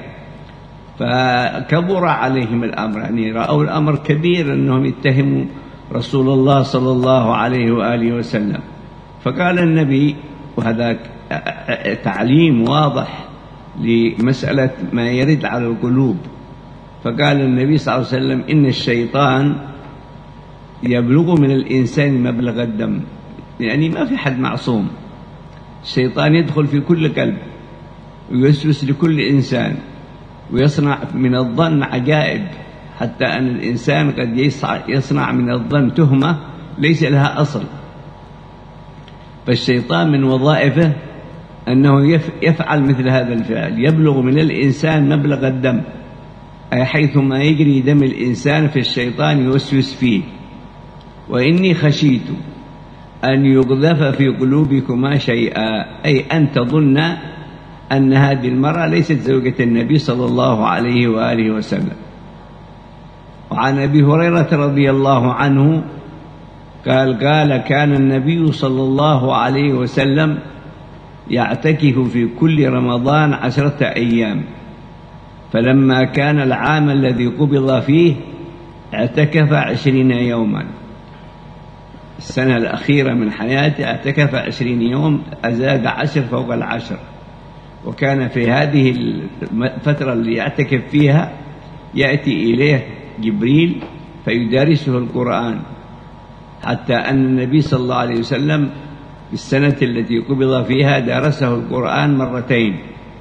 فكبر عليهم الأمر، يعني رأوا الأمر كبير أنهم يتهموا رسول الله صلى الله عليه وآله وسلم. فقال النبي، وهذا تعليم واضح لمسألة ما يرد على القلوب، فقال النبي صلى الله عليه وسلم إن الشيطان يبلغ من الإنسان مبلغ الدم، يعني ما في حد معصوم، الشيطان يدخل في كل قلب ويوسوس لكل إنسان ويصنع من الظن عجائب، حتى أن الإنسان قد يصنع من الظن تهمة ليس لها أصل. فالشيطان من وظائفه أنه يفعل مثل هذا الفعل، يبلغ من الإنسان مبلغ الدم، أي حيثما يجري دم الإنسان فالشيطان يوسوس فيه. وإني خشيت أن يقذف في قلوبكما شيئا، أي أن تظن أن هذه المرأة ليست زوجة النبي صلى الله عليه وآله وسلم. وعن أبي هريرة رضي الله عنه قال قال كان النبي صلى الله عليه وسلم يعتكف في كل رمضان عشرة أيام، فلما كان العام الذي قبض فيه اعتكف عشرين يوما. السنة الأخيرة من حياته اعتكف عشرين يوم، أزاد عشر فوق العشر، وكان في هذه الفترة اللي يعتكف فيها يأتي إليه جبريل فيدارسه القرآن، حتى أن النبي صلى الله عليه وسلم في السنة التي قبض فيها درسه القرآن مرتين.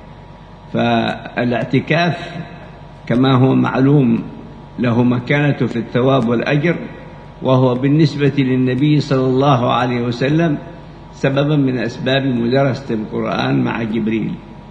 فالاعتكاف كما هو معلوم له مكانة في الثواب والأجر، وهو بالنسبة للنبي صلى الله عليه وسلم سببا من أسباب مدارسة القرآن مع جبريل.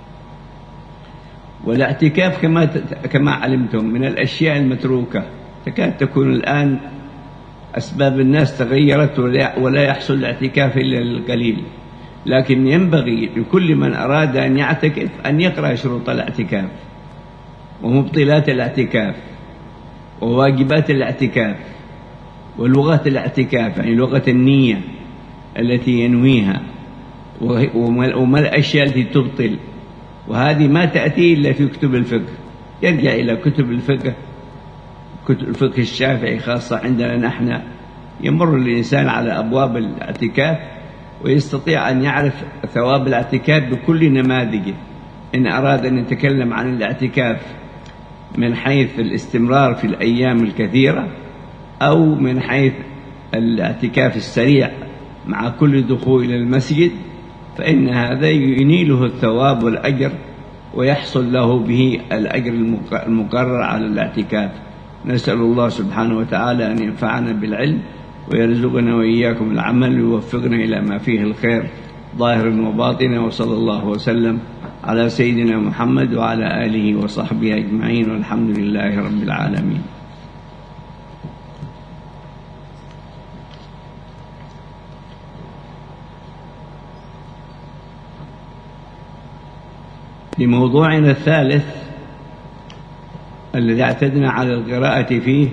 والاعتكاف كما كما علمتم من الأشياء المتروكة، تكاد تكون الآن أسباب الناس تغيرت ولا يحصل الاعتكاف إلا للقليل، لكن ينبغي لكل من أراد أن يعتكف أن يقرأ شروط الاعتكاف ومبطلات الاعتكاف وواجبات الاعتكاف ولغة الاعتكاف، يعني لغة النية التي ينويها، وما الأشياء التي تبطل، وهذه ما تأتي إلا في كتب الفقه. يرجع إلى كتب الفقه، كتب الفقه الشافعي خاصة عندنا نحن، يمر الإنسان على أبواب الاعتكاف ويستطيع أن يعرف ثواب الاعتكاف بكل نماذجه، إن أراد أن يتكلم عن الاعتكاف من حيث الاستمرار في الأيام الكثيرة، أو من حيث الاعتكاف السريع مع كل دخول إلى المسجد، فإن هذا ينيله الثواب والأجر ويحصل له به الأجر المقرر على الاعتكاف. نسأل الله سبحانه وتعالى أن ينفعنا بالعلم ويرزقنا وإياكم العمل ويوفقنا إلى ما فيه الخير ظاهرا وباطنا، وصلى الله وسلم على سيدنا محمد وعلى آله وصحبه أجمعين، والحمد لله رب العالمين. في موضوعنا الثالث الذي اعتدنا على القراءة فيه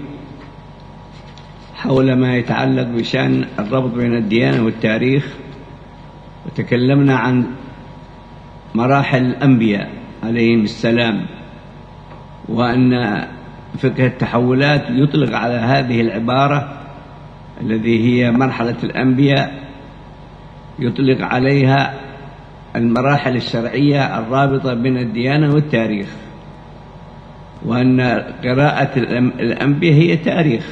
حول ما يتعلق بشأن الربط بين الديانة والتاريخ، وتكلمنا عن مراحل الأنبياء عليهم السلام، وأن فقه التحولات يطلق على هذه العبارة التي هي مرحلة الأنبياء، يطلق عليها المراحل الشرعية الرابطة بين الديانة والتاريخ، وأن قراءة الأنبياء هي تاريخ،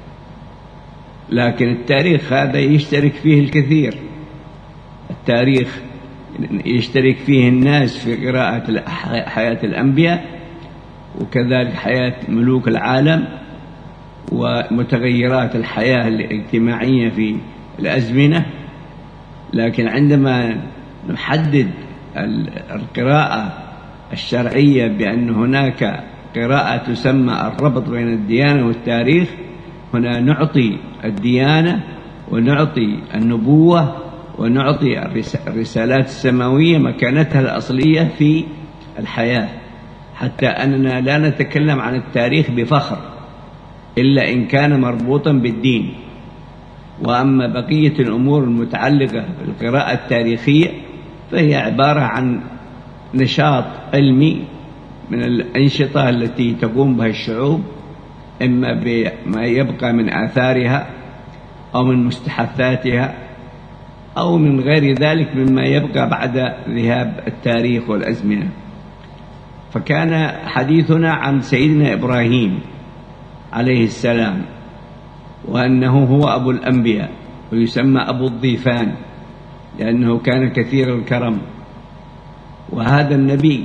لكن التاريخ هذا يشترك فيه الكثير. التاريخ يشترك فيه الناس في قراءة حياة الأنبياء، وكذلك حياة ملوك العالم ومتغيرات الحياة الاجتماعية في الأزمنة. لكن عندما نحدد القراءة الشرعية بأن هناك قراءة تسمى الربط بين الديانة والتاريخ، هنا نعطي الديانة ونعطي النبوة ونعطي الرسالات السماوية مكانتها الأصلية في الحياة، حتى أننا لا نتكلم عن التاريخ بفخر إلا إن كان مربوطا بالدين. وأما بقية الأمور المتعلقة بالقراءة التاريخية فهي عبارة عن نشاط علمي من الأنشطة التي تقوم بها الشعوب، إما بما يبقى من آثارها أو من مستحثاتها أو من غير ذلك مما يبقى بعد ذهاب التاريخ والأزمنة. فكان حديثنا عن سيدنا إبراهيم عليه السلام، وأنه هو أبو الأنبياء ويسمى أبو الضيفان لأنه كان كثير الكرم. وهذا النبي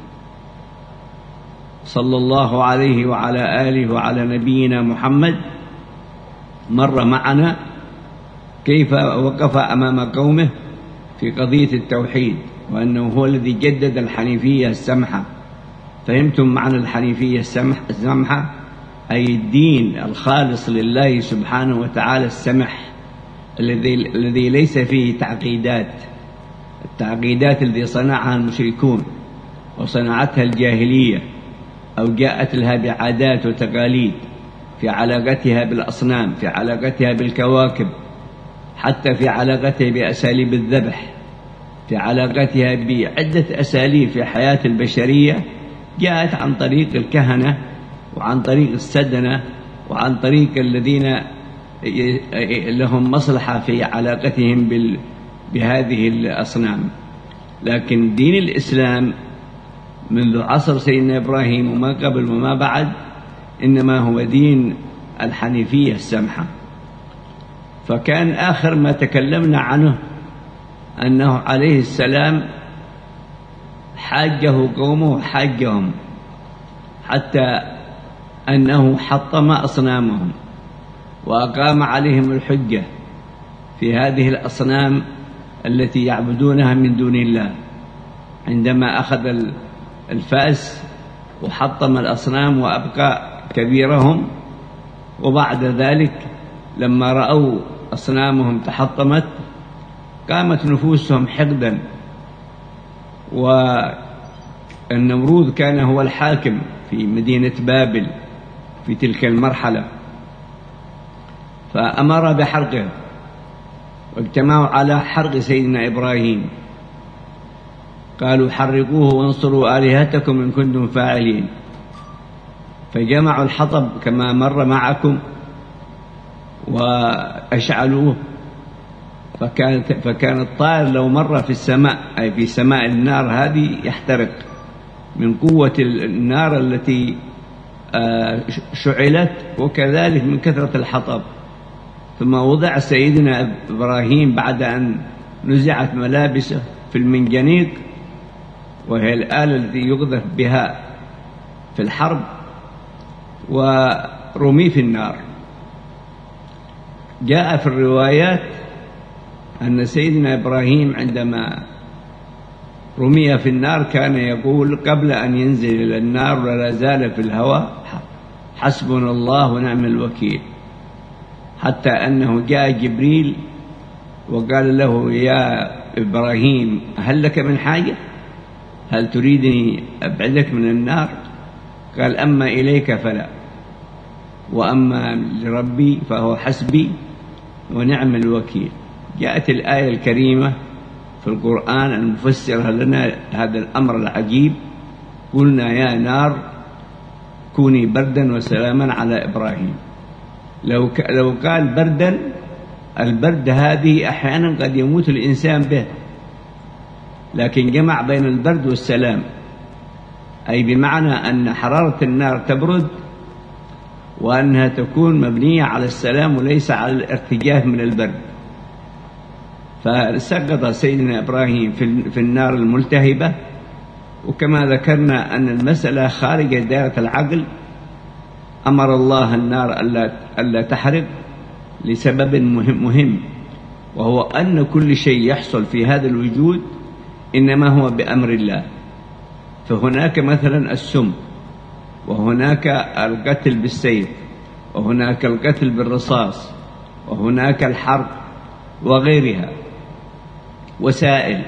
صلى الله عليه وعلى آله وعلى نبينا محمد مر معنا كيف وقف أمام قومه في قضية التوحيد، وأنه هو الذي جدد الحنيفية السمحة. فهمتم معنى الحنيفية السمحة؟ أي الدين الخالص لله سبحانه وتعالى السمح، الذي الذي ليس فيه تعقيدات، التعقيدات التي صنعها المشركون وصنعتها الجاهلية، أو جاءت لها بعادات وتقاليد في علاقتها بالأصنام، في علاقتها بالكواكب، حتى في علاقتها بأساليب الذبح، في علاقتها بعدة أساليب في حياة البشرية، جاءت عن طريق الكهنة وعن طريق السدنة وعن طريق الذين لهم مصلحة في علاقتهم بهذه الأصنام. لكن دين الإسلام منذ عصر سيدنا إبراهيم وما قبل وما بعد إنما هو دين الحنيفية السمحة. فكان آخر ما تكلمنا عنه أنه عليه السلام حاجه قومه حاجهم حتى أنه حطم أصنامهم وأقام عليهم الحجة في هذه الأصنام التي يعبدونها من دون الله، عندما أخذ الفأس وحطم الأصنام وأبقى كبيرهم، وبعد ذلك لما رأوا أصنامهم تحطمت قامت نفوسهم حقدا، والنمرود كان هو الحاكم في مدينة بابل في تلك المرحلة، فأمر بحرقه واجتمعوا على حرق سيدنا إبراهيم، قالوا حرقوه وانصروا آلهتكم إن كنتم فاعلين. فجمعوا الحطب كما مر معكم وأشعلوه، فكانت فكان الطائر لو مر في السماء أي في سماء النار هذه يحترق من قوة النار التي شعلت، وكذلك من كثرة الحطب. ثم وضع سيدنا إبراهيم بعد أن نزعت ملابسه في المنجنيق، وهي الآلة التي يقذف بها في الحرب، ورمي في النار. جاء في الروايات أن سيدنا إبراهيم عندما رمي في النار كان يقول قبل أن ينزل إلى النار ولا زال في الهواء حسبنا الله ونعم الوكيل، حتى أنه جاء جبريل وقال له يا إبراهيم هل لك من حاجة؟ هل تريدني أبعدك من النار؟ قال أما إليك فلا، وأما لربي فهو حسبي ونعم الوكيل. جاءت الآية الكريمة في القرآن المفسرة لنا هذا الأمر العجيب: قلنا يا نار كوني بردا وسلاما على إبراهيم. لو لو قال بردا، البرد هذه أحيانا قد يموت الإنسان به، لكن جمع بين البرد والسلام، أي بمعنى أن حرارة النار تبرد وأنها تكون مبنية على السلام وليس على الارتجاف من البرد. فسقط سيدنا إبراهيم في النار الملتهبة، وكما ذكرنا أن المسألة خارج دائرة العقل. أمر الله النار ألا تحرق لسبب مهم, مهم وهو أن كل شيء يحصل في هذا الوجود إنما هو بأمر الله. فهناك مثلا السم، وهناك القتل بالسيف، وهناك القتل بالرصاص، وهناك الحرق وغيرها وسائل.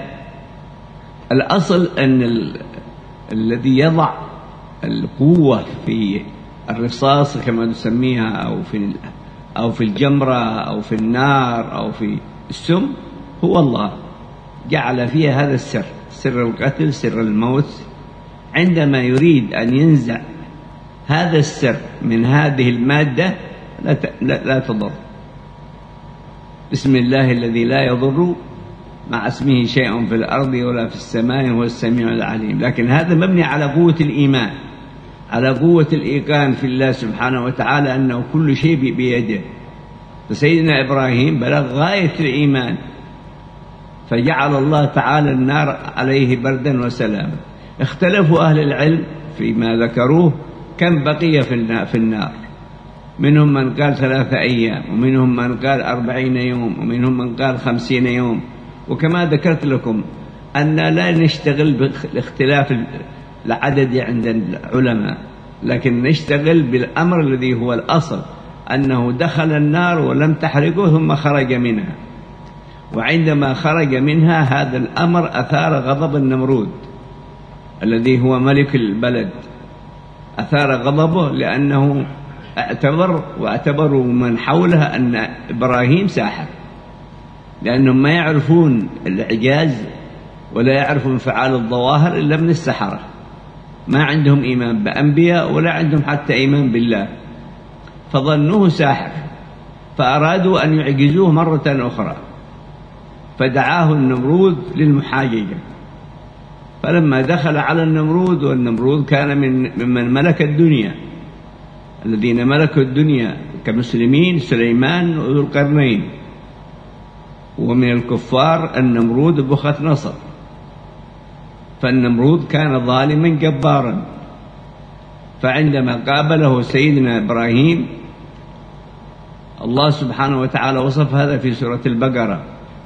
الأصل أن ال... الذي يضع القوة في الرصاص كما نسميها أو في أو في الجمرة أو في النار أو في السم هو الله، جعل فيها هذا السر، سر القتل، سر الموت. عندما يريد أن ينزع هذا السر من هذه المادة لا, ت... لا... لا تضر. بسم الله الذي لا يضر مع اسمه شيء في الأرض ولا في السماء هو السميع العليم. لكن هذا مبني على قوة الإيمان، على قوة الإيقان في الله سبحانه وتعالى أنه كل شيء بيده. فسيدنا إبراهيم بلغ غاية الإيمان، فجعل الله تعالى النار عليه بردا وسلاما. اختلفوا أهل العلم فيما ذكروه كم بقي في النار، منهم من قال ثلاثة أيام، ومنهم من قال أربعين يوم، ومنهم من قال خمسين يوم. وكما ذكرت لكم أن لا نشتغل باختلاف العدد عند العلماء، لكن نشتغل بالأمر الذي هو الأصل، أنه دخل النار ولم تحرقه ثم خرج منها. وعندما خرج منها هذا الأمر أثار غضب النمرود الذي هو ملك البلد، أثار غضبه لأنه اعتبر واعتبروا من حوله أن إبراهيم ساحر، لأنهم ما يعرفون الإعجاز ولا يعرفون فعال الظواهر إلا من السحرة، ما عندهم إيمان بأنبياء ولا عندهم حتى إيمان بالله، فظنوه ساحر، فأرادوا أن يعجزوه مرة أخرى، فدعاه النمرود للمحاججة، فلما دخل على النمرود، والنمرود كان من ممن ملك الدنيا، الذين ملكوا الدنيا كمسلمين سليمان وذو القرنين، ومن الكفار النمرود بخت نصر. فالنمرود كان ظالما جبارا، فعندما قابله سيدنا إبراهيم الله سبحانه وتعالى وصف هذا في سورة البقرة: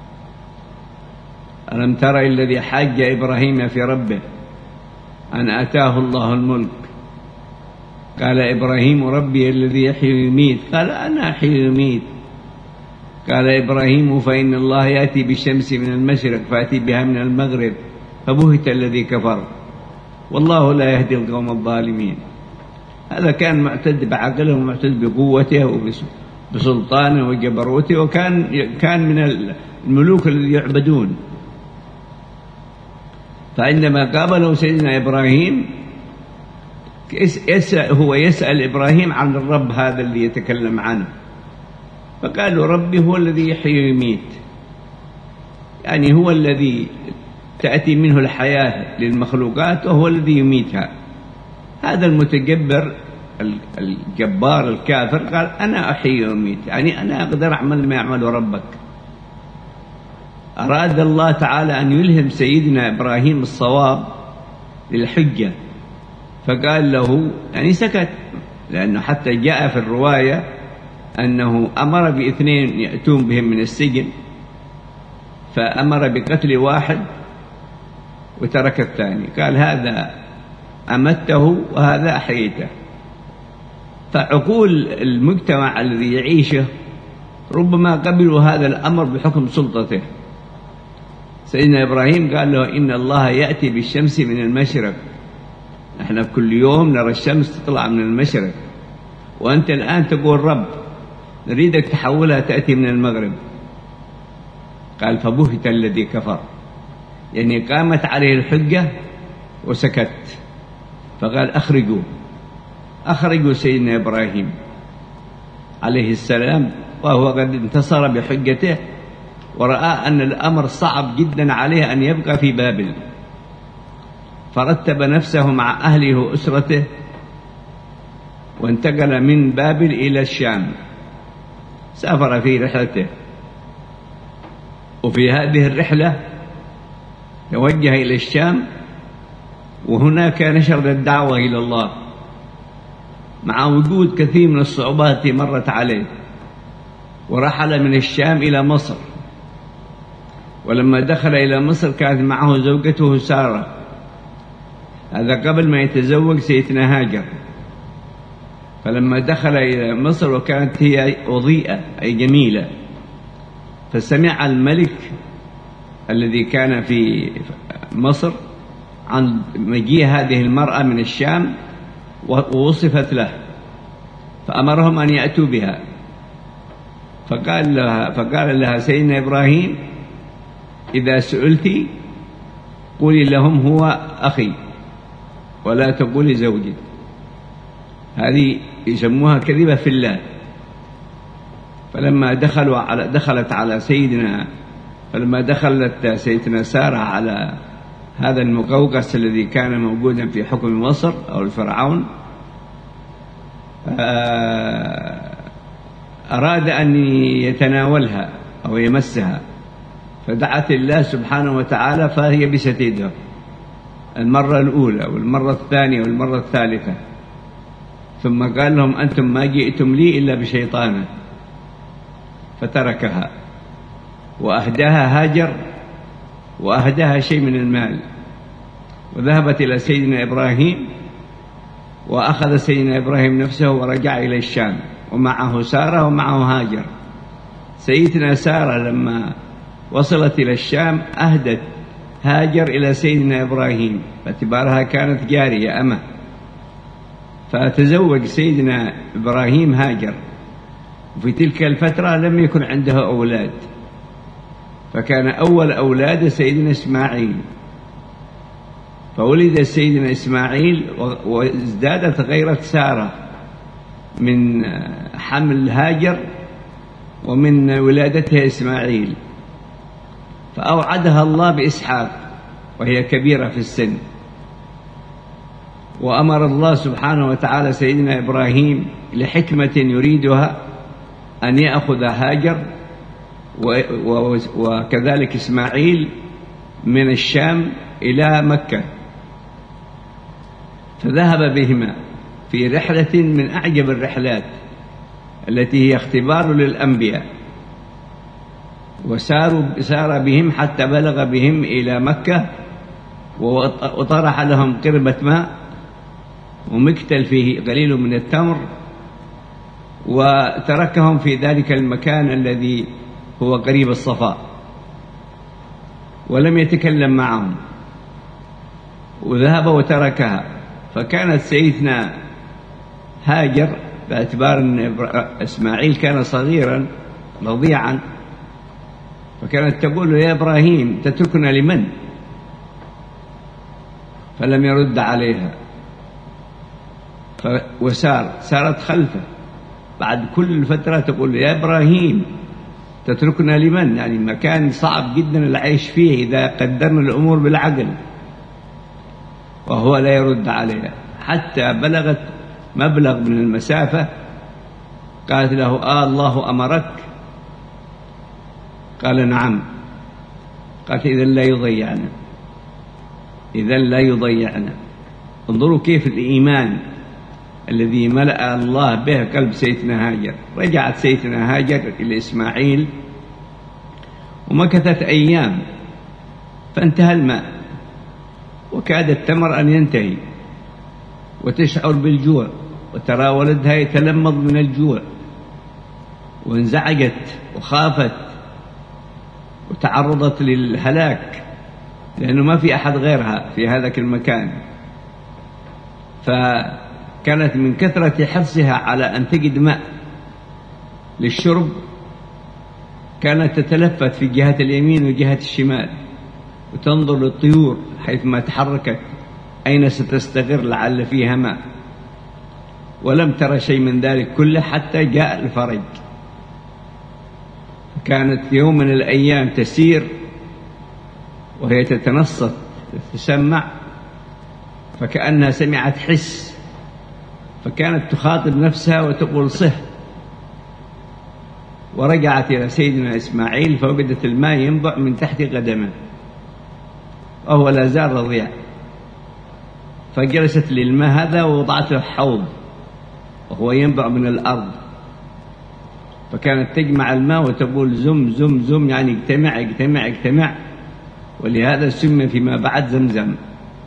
ألم تر الذي حاج إبراهيم في ربه أن آتاه الله الملك قال إبراهيم ربي الذي يحيي ويميت قال أنا أحيي ويميت قال إبراهيم فإن الله يأتي بالشمس من المشرق فأتي بها من المغرب فبهت الذي كفر والله لا يهدي القوم الظالمين. هذا كان معتد بعقله ومعتد بقوته وبسلطانه وجبروته، وكان كان من الملوك الذي يعبدون. فعندما قابله سيدنا إبراهيم يسأل هو يسأل إبراهيم عن الرب هذا اللي يتكلم عنه، فقال له ربي هو الذي يحيي ويميت، يعني هو الذي تأتي منه الحياة للمخلوقات وهو الذي يميتها. هذا المتجبر الجبار الكافر قال أنا أحيي ويميت، يعني أنا أقدر أعمل ما يعمله ربك. أراد الله تعالى أن يلهم سيدنا إبراهيم الصواب للحجة، فقال له يعني سكت، لأنه حتى جاء في الرواية أنه أمر باثنين يأتون بهم من السجن، فأمر بقتل واحد وترك الثاني، قال هذا أمته وهذا أحييته. فعقول المجتمع الذي يعيشه ربما قبلوا هذا الأمر بحكم سلطته. سيدنا إبراهيم قال له إن الله يأتي بالشمس من المشرق، نحن كل يوم نرى الشمس تطلع من المشرق، وأنت الآن تقول رب نريدك تحولها تأتي من المغرب. قال فبهت الذي كفر، يعني قامت عليه الحجة وسكت. فقال أخرجوا أخرجوا سيدنا إبراهيم عليه السلام، وهو قد انتصر بحجته، ورأى أن الأمر صعب جدا عليه أن يبقى في بابل، فرتب نفسه مع أهله وأسرته وانتقل من بابل إلى الشام، سافر في رحلته. وفي هذه الرحلة توجه إلى الشام، وهناك نشر الدعوة إلى الله مع وجود كثير من الصعوبات مرت عليه، ورحل من الشام إلى مصر. ولما دخل إلى مصر كانت معه زوجته سارة، هذا قبل ما يتزوج سيدنا هاجر. فلما دخل إلى مصر وكانت هي وضيئة أي جميلة، فسمع الملك الذي كان في مصر عن مجيء هذه المرأة من الشام ووصفت له، فأمرهم أن يأتوا بها. فقال لها, فقال لها سيدنا إبراهيم إذا سئلتي قولي لهم هو أخي ولا تقولي زوجي. هذه يسموها كذبة في الله. فلما دخلوا على دخلت على سيدنا فلما دخلت سيدنا سارة على هذا المقوقس الذي كان موجودا في حكم مصر أو الفرعون، أراد أن يتناولها أو يمسها، فدعت الله سبحانه وتعالى فهي بستيده المرة الأولى والمرة الثانية والمرة الثالثة، ثم قال لهم أنتم ما جئتم لي إلا بشيطانة، فتركها وأهداها هاجر وأهداها شيء من المال، وذهبت إلى سيدنا إبراهيم، وأخذ سيدنا إبراهيم نفسه ورجع إلى الشام ومعه سارة ومعه هاجر. سيدنا سارة لما وصلت إلى الشام أهدت هاجر إلى سيدنا إبراهيم باعتبارها كانت جارية أمه، فتزوج سيدنا إبراهيم هاجر. وفي تلك الفترة لم يكن عنده أولاد، فكان أول أولاد سيدنا إسماعيل، فولد سيدنا إسماعيل وازدادت غيرة سارة من حمل هاجر ومن ولادتها إسماعيل، فأوعدها الله بإسحاق وهي كبيرة في السن. وأمر الله سبحانه وتعالى سيدنا إبراهيم لحكمة يريدها أن يأخذ هاجر وكذلك إسماعيل من الشام إلى مكة، فذهب بهما في رحلة من أعجب الرحلات التي هي اختبار للأنبياء، وساروا سار بهم حتى بلغ بهم إلى مكة، وطرح لهم قربة ماء ومكتل فيه قليل من التمر، وتركهم في ذلك المكان الذي هو قريب الصفا، ولم يتكلم معهم، وذهب وتركها. فكانت سيدنا هاجر باعتبار أن إسماعيل كان صغيرا رضيعا، فكانت تقول له: يا إبراهيم تتركنا لمن؟ فلم يرد عليها، وسار سارت خلفه بعد كل فترة تقول له: يا إبراهيم تتركنا لمن؟ يعني مكان صعب جدا العيش فيه إذا قدرنا الأمور بالعقل، وهو لا يرد عليها، حتى بلغت مبلغ من المسافة. قالت له: آه الله أمرك؟ قال: نعم. قالت: إذن لا يضيعنا، إذن لا يضيعنا. انظروا كيف الإيمان الذي ملأ الله به قلب سيدنا هاجر. رجعت سيدنا هاجر إلى إسماعيل ومكثت أيام، فانتهى الماء، وكاد التمر أن ينتهي، وتشعر بالجوع، وترى ولدها يتلمض من الجوع، وانزعجت وخافت وتعرضت للهلاك، لأنه ما في أحد غيرها في هذا المكان. فكانت من كثرة حرصها على أن تجد ماء للشرب كانت تتلفت في جهة اليمين وجهة الشمال، وتنظر للطيور حيثما تحركت أين ستستقر لعل فيها ماء، ولم ترى شيء من ذلك كله حتى جاء الفرج. كانت يوم من الأيام تسير وهي تتنصت تسمع، فكأنها سمعت حس، فكانت تخاطب نفسها وتقول: صه. ورجعت إلى سيدنا إسماعيل فوجدت الماء ينبع من تحت قدمه وهو لا زال رضيع، فجلست للماء هذا ووضعت له حوض وهو ينبع من الأرض، فكانت تجمع الماء وتقول: زم زم زم، يعني اجتمع اجتمع اجتمع، ولهذا سمي فيما بعد زمزم.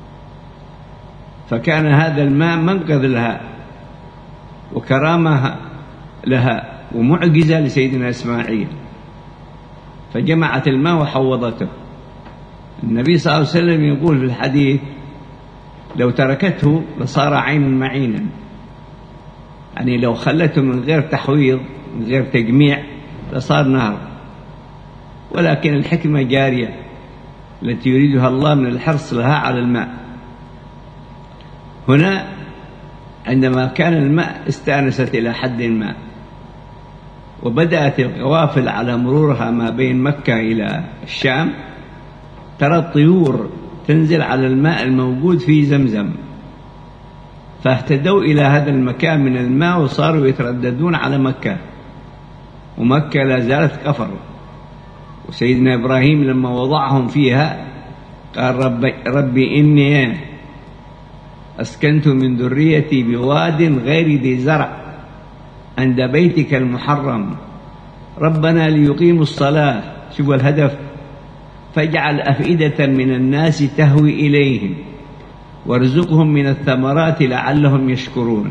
فكان هذا الماء منقذ لها وكرامة لها ومعجزة لسيدنا إسماعيل، فجمعت الماء وحوضته. النبي صلى الله عليه وسلم يقول في الحديث: لو تركته لصار عينا معينا، يعني لو خلته من غير تحويض من غير تجميع لصار نهر، ولكن الحكمة جارية التي يريدها الله من الحرص لها على الماء. هنا عندما كان الماء استأنست إلى حد ما، وبدأت القوافل على مرورها ما بين مكة إلى الشام، ترى الطيور تنزل على الماء الموجود في زمزم، فاهتدوا إلى هذا المكان من الماء وصاروا يترددون على مكة، ومكة لا زالت قفر. وسيدنا إبراهيم لما وضعهم فيها قال: ربي, ربي إني أسكنت من ذريتي بواد غير ذي زرع عند بيتك المحرم ربنا ليقيموا الصلاة. شوفوا الهدف: فاجعل أفئدة من الناس تهوي إليهم وارزقهم من الثمرات لعلهم يشكرون.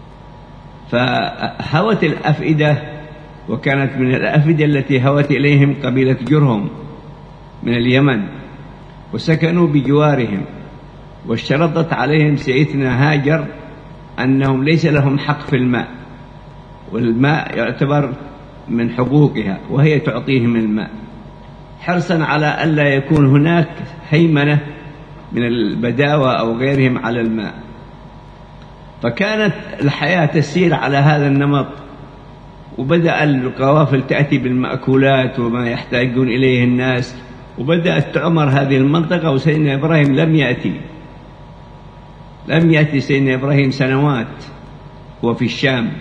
فهوت الأفئدة، وكانت من الأفئدة التي هوت إليهم قبيلة جرهم من اليمن، وسكنوا بجوارهم، واشترطت عليهم سيدنا هاجر أنهم ليس لهم حق في الماء، والماء يعتبر من حقوقها وهي تعطيهم الماء، حرصا على ألا يكون هناك هيمنة من البداوة أو غيرهم على الماء. فكانت الحياة تسير على هذا النمط، وبدأ القوافل تأتي بالمأكولات وما يحتاجون إليه الناس، وبدأت تعمر هذه المنطقة، وسيدنا إبراهيم لم يأتي لم يأتي سيدنا إبراهيم سنوات وفي الشام،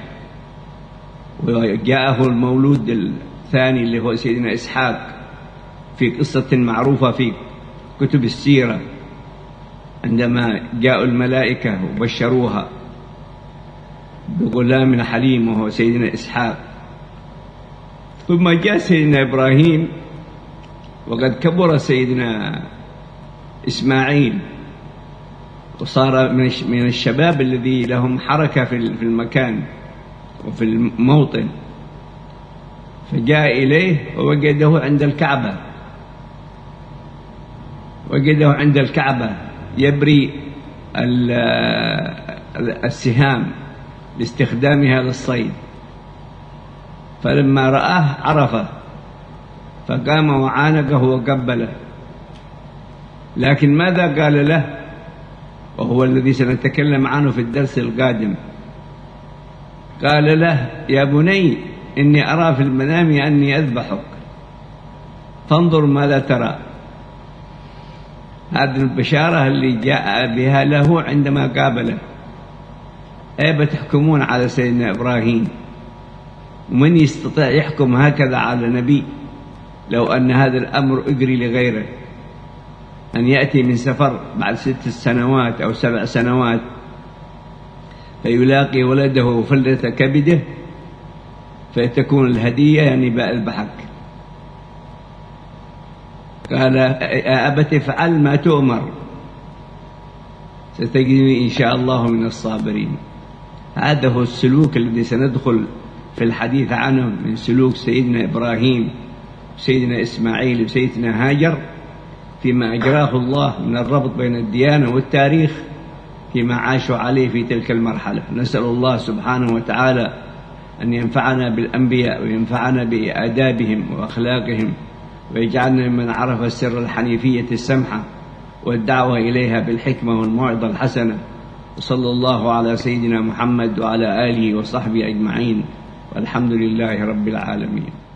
وجاءه المولود الثاني اللي هو سيدنا إسحاق في قصة معروفة في كتب السيرة، عندما جاءوا الملائكة وبشروها بغلام حليم وهو سيدنا إسحاق. ثم جاء سيدنا إبراهيم وقد كبر سيدنا إسماعيل وصار من الشباب الذي لهم حركة في المكان وفي الموطن، فجاء إليه ووجده عند الكعبة وجده عند الكعبة يبري السهام لاستخدامها للصيد، فلما رآه عرفه فقام وعانقه وقبله. لكن ماذا قال له؟ وهو الذي سنتكلم عنه في الدرس القادم. قال له: يا بني إني أرى في المنام أني أذبحك فانظر ماذا ترى. هذه البشارة اللي جاء بها له عندما قابله. أي بتحكمون على سيدنا إبراهيم؟ ومن يستطيع يحكم هكذا على نبي؟ لو أن هذا الأمر أجري لغيره، أن يأتي من سفر بعد ست سنوات أو سبع سنوات فيلاقي ولده فلة كبده فتكون الهدية يعني باء البحك. قال: يا أبت افعل ما تؤمر ستجدني إن شاء الله من الصابرين. هذا هو السلوك الذي سندخل في الحديث عنه من سلوك سيدنا إبراهيم سيدنا إسماعيل وسيدنا هاجر فيما أجراه الله من الربط بين الديانة والتاريخ فيما عاشوا عليه في تلك المرحلة. نسأل الله سبحانه وتعالى أن ينفعنا بالأنبياء وينفعنا بآدابهم وأخلاقهم، ويجعلنا ممن عرف السر الحنيفية السمحة والدعوة إليها بالحكمة والموعظة الحسنة. وصلى الله على سيدنا محمد وعلى آله وصحبه أجمعين، والحمد لله رب العالمين.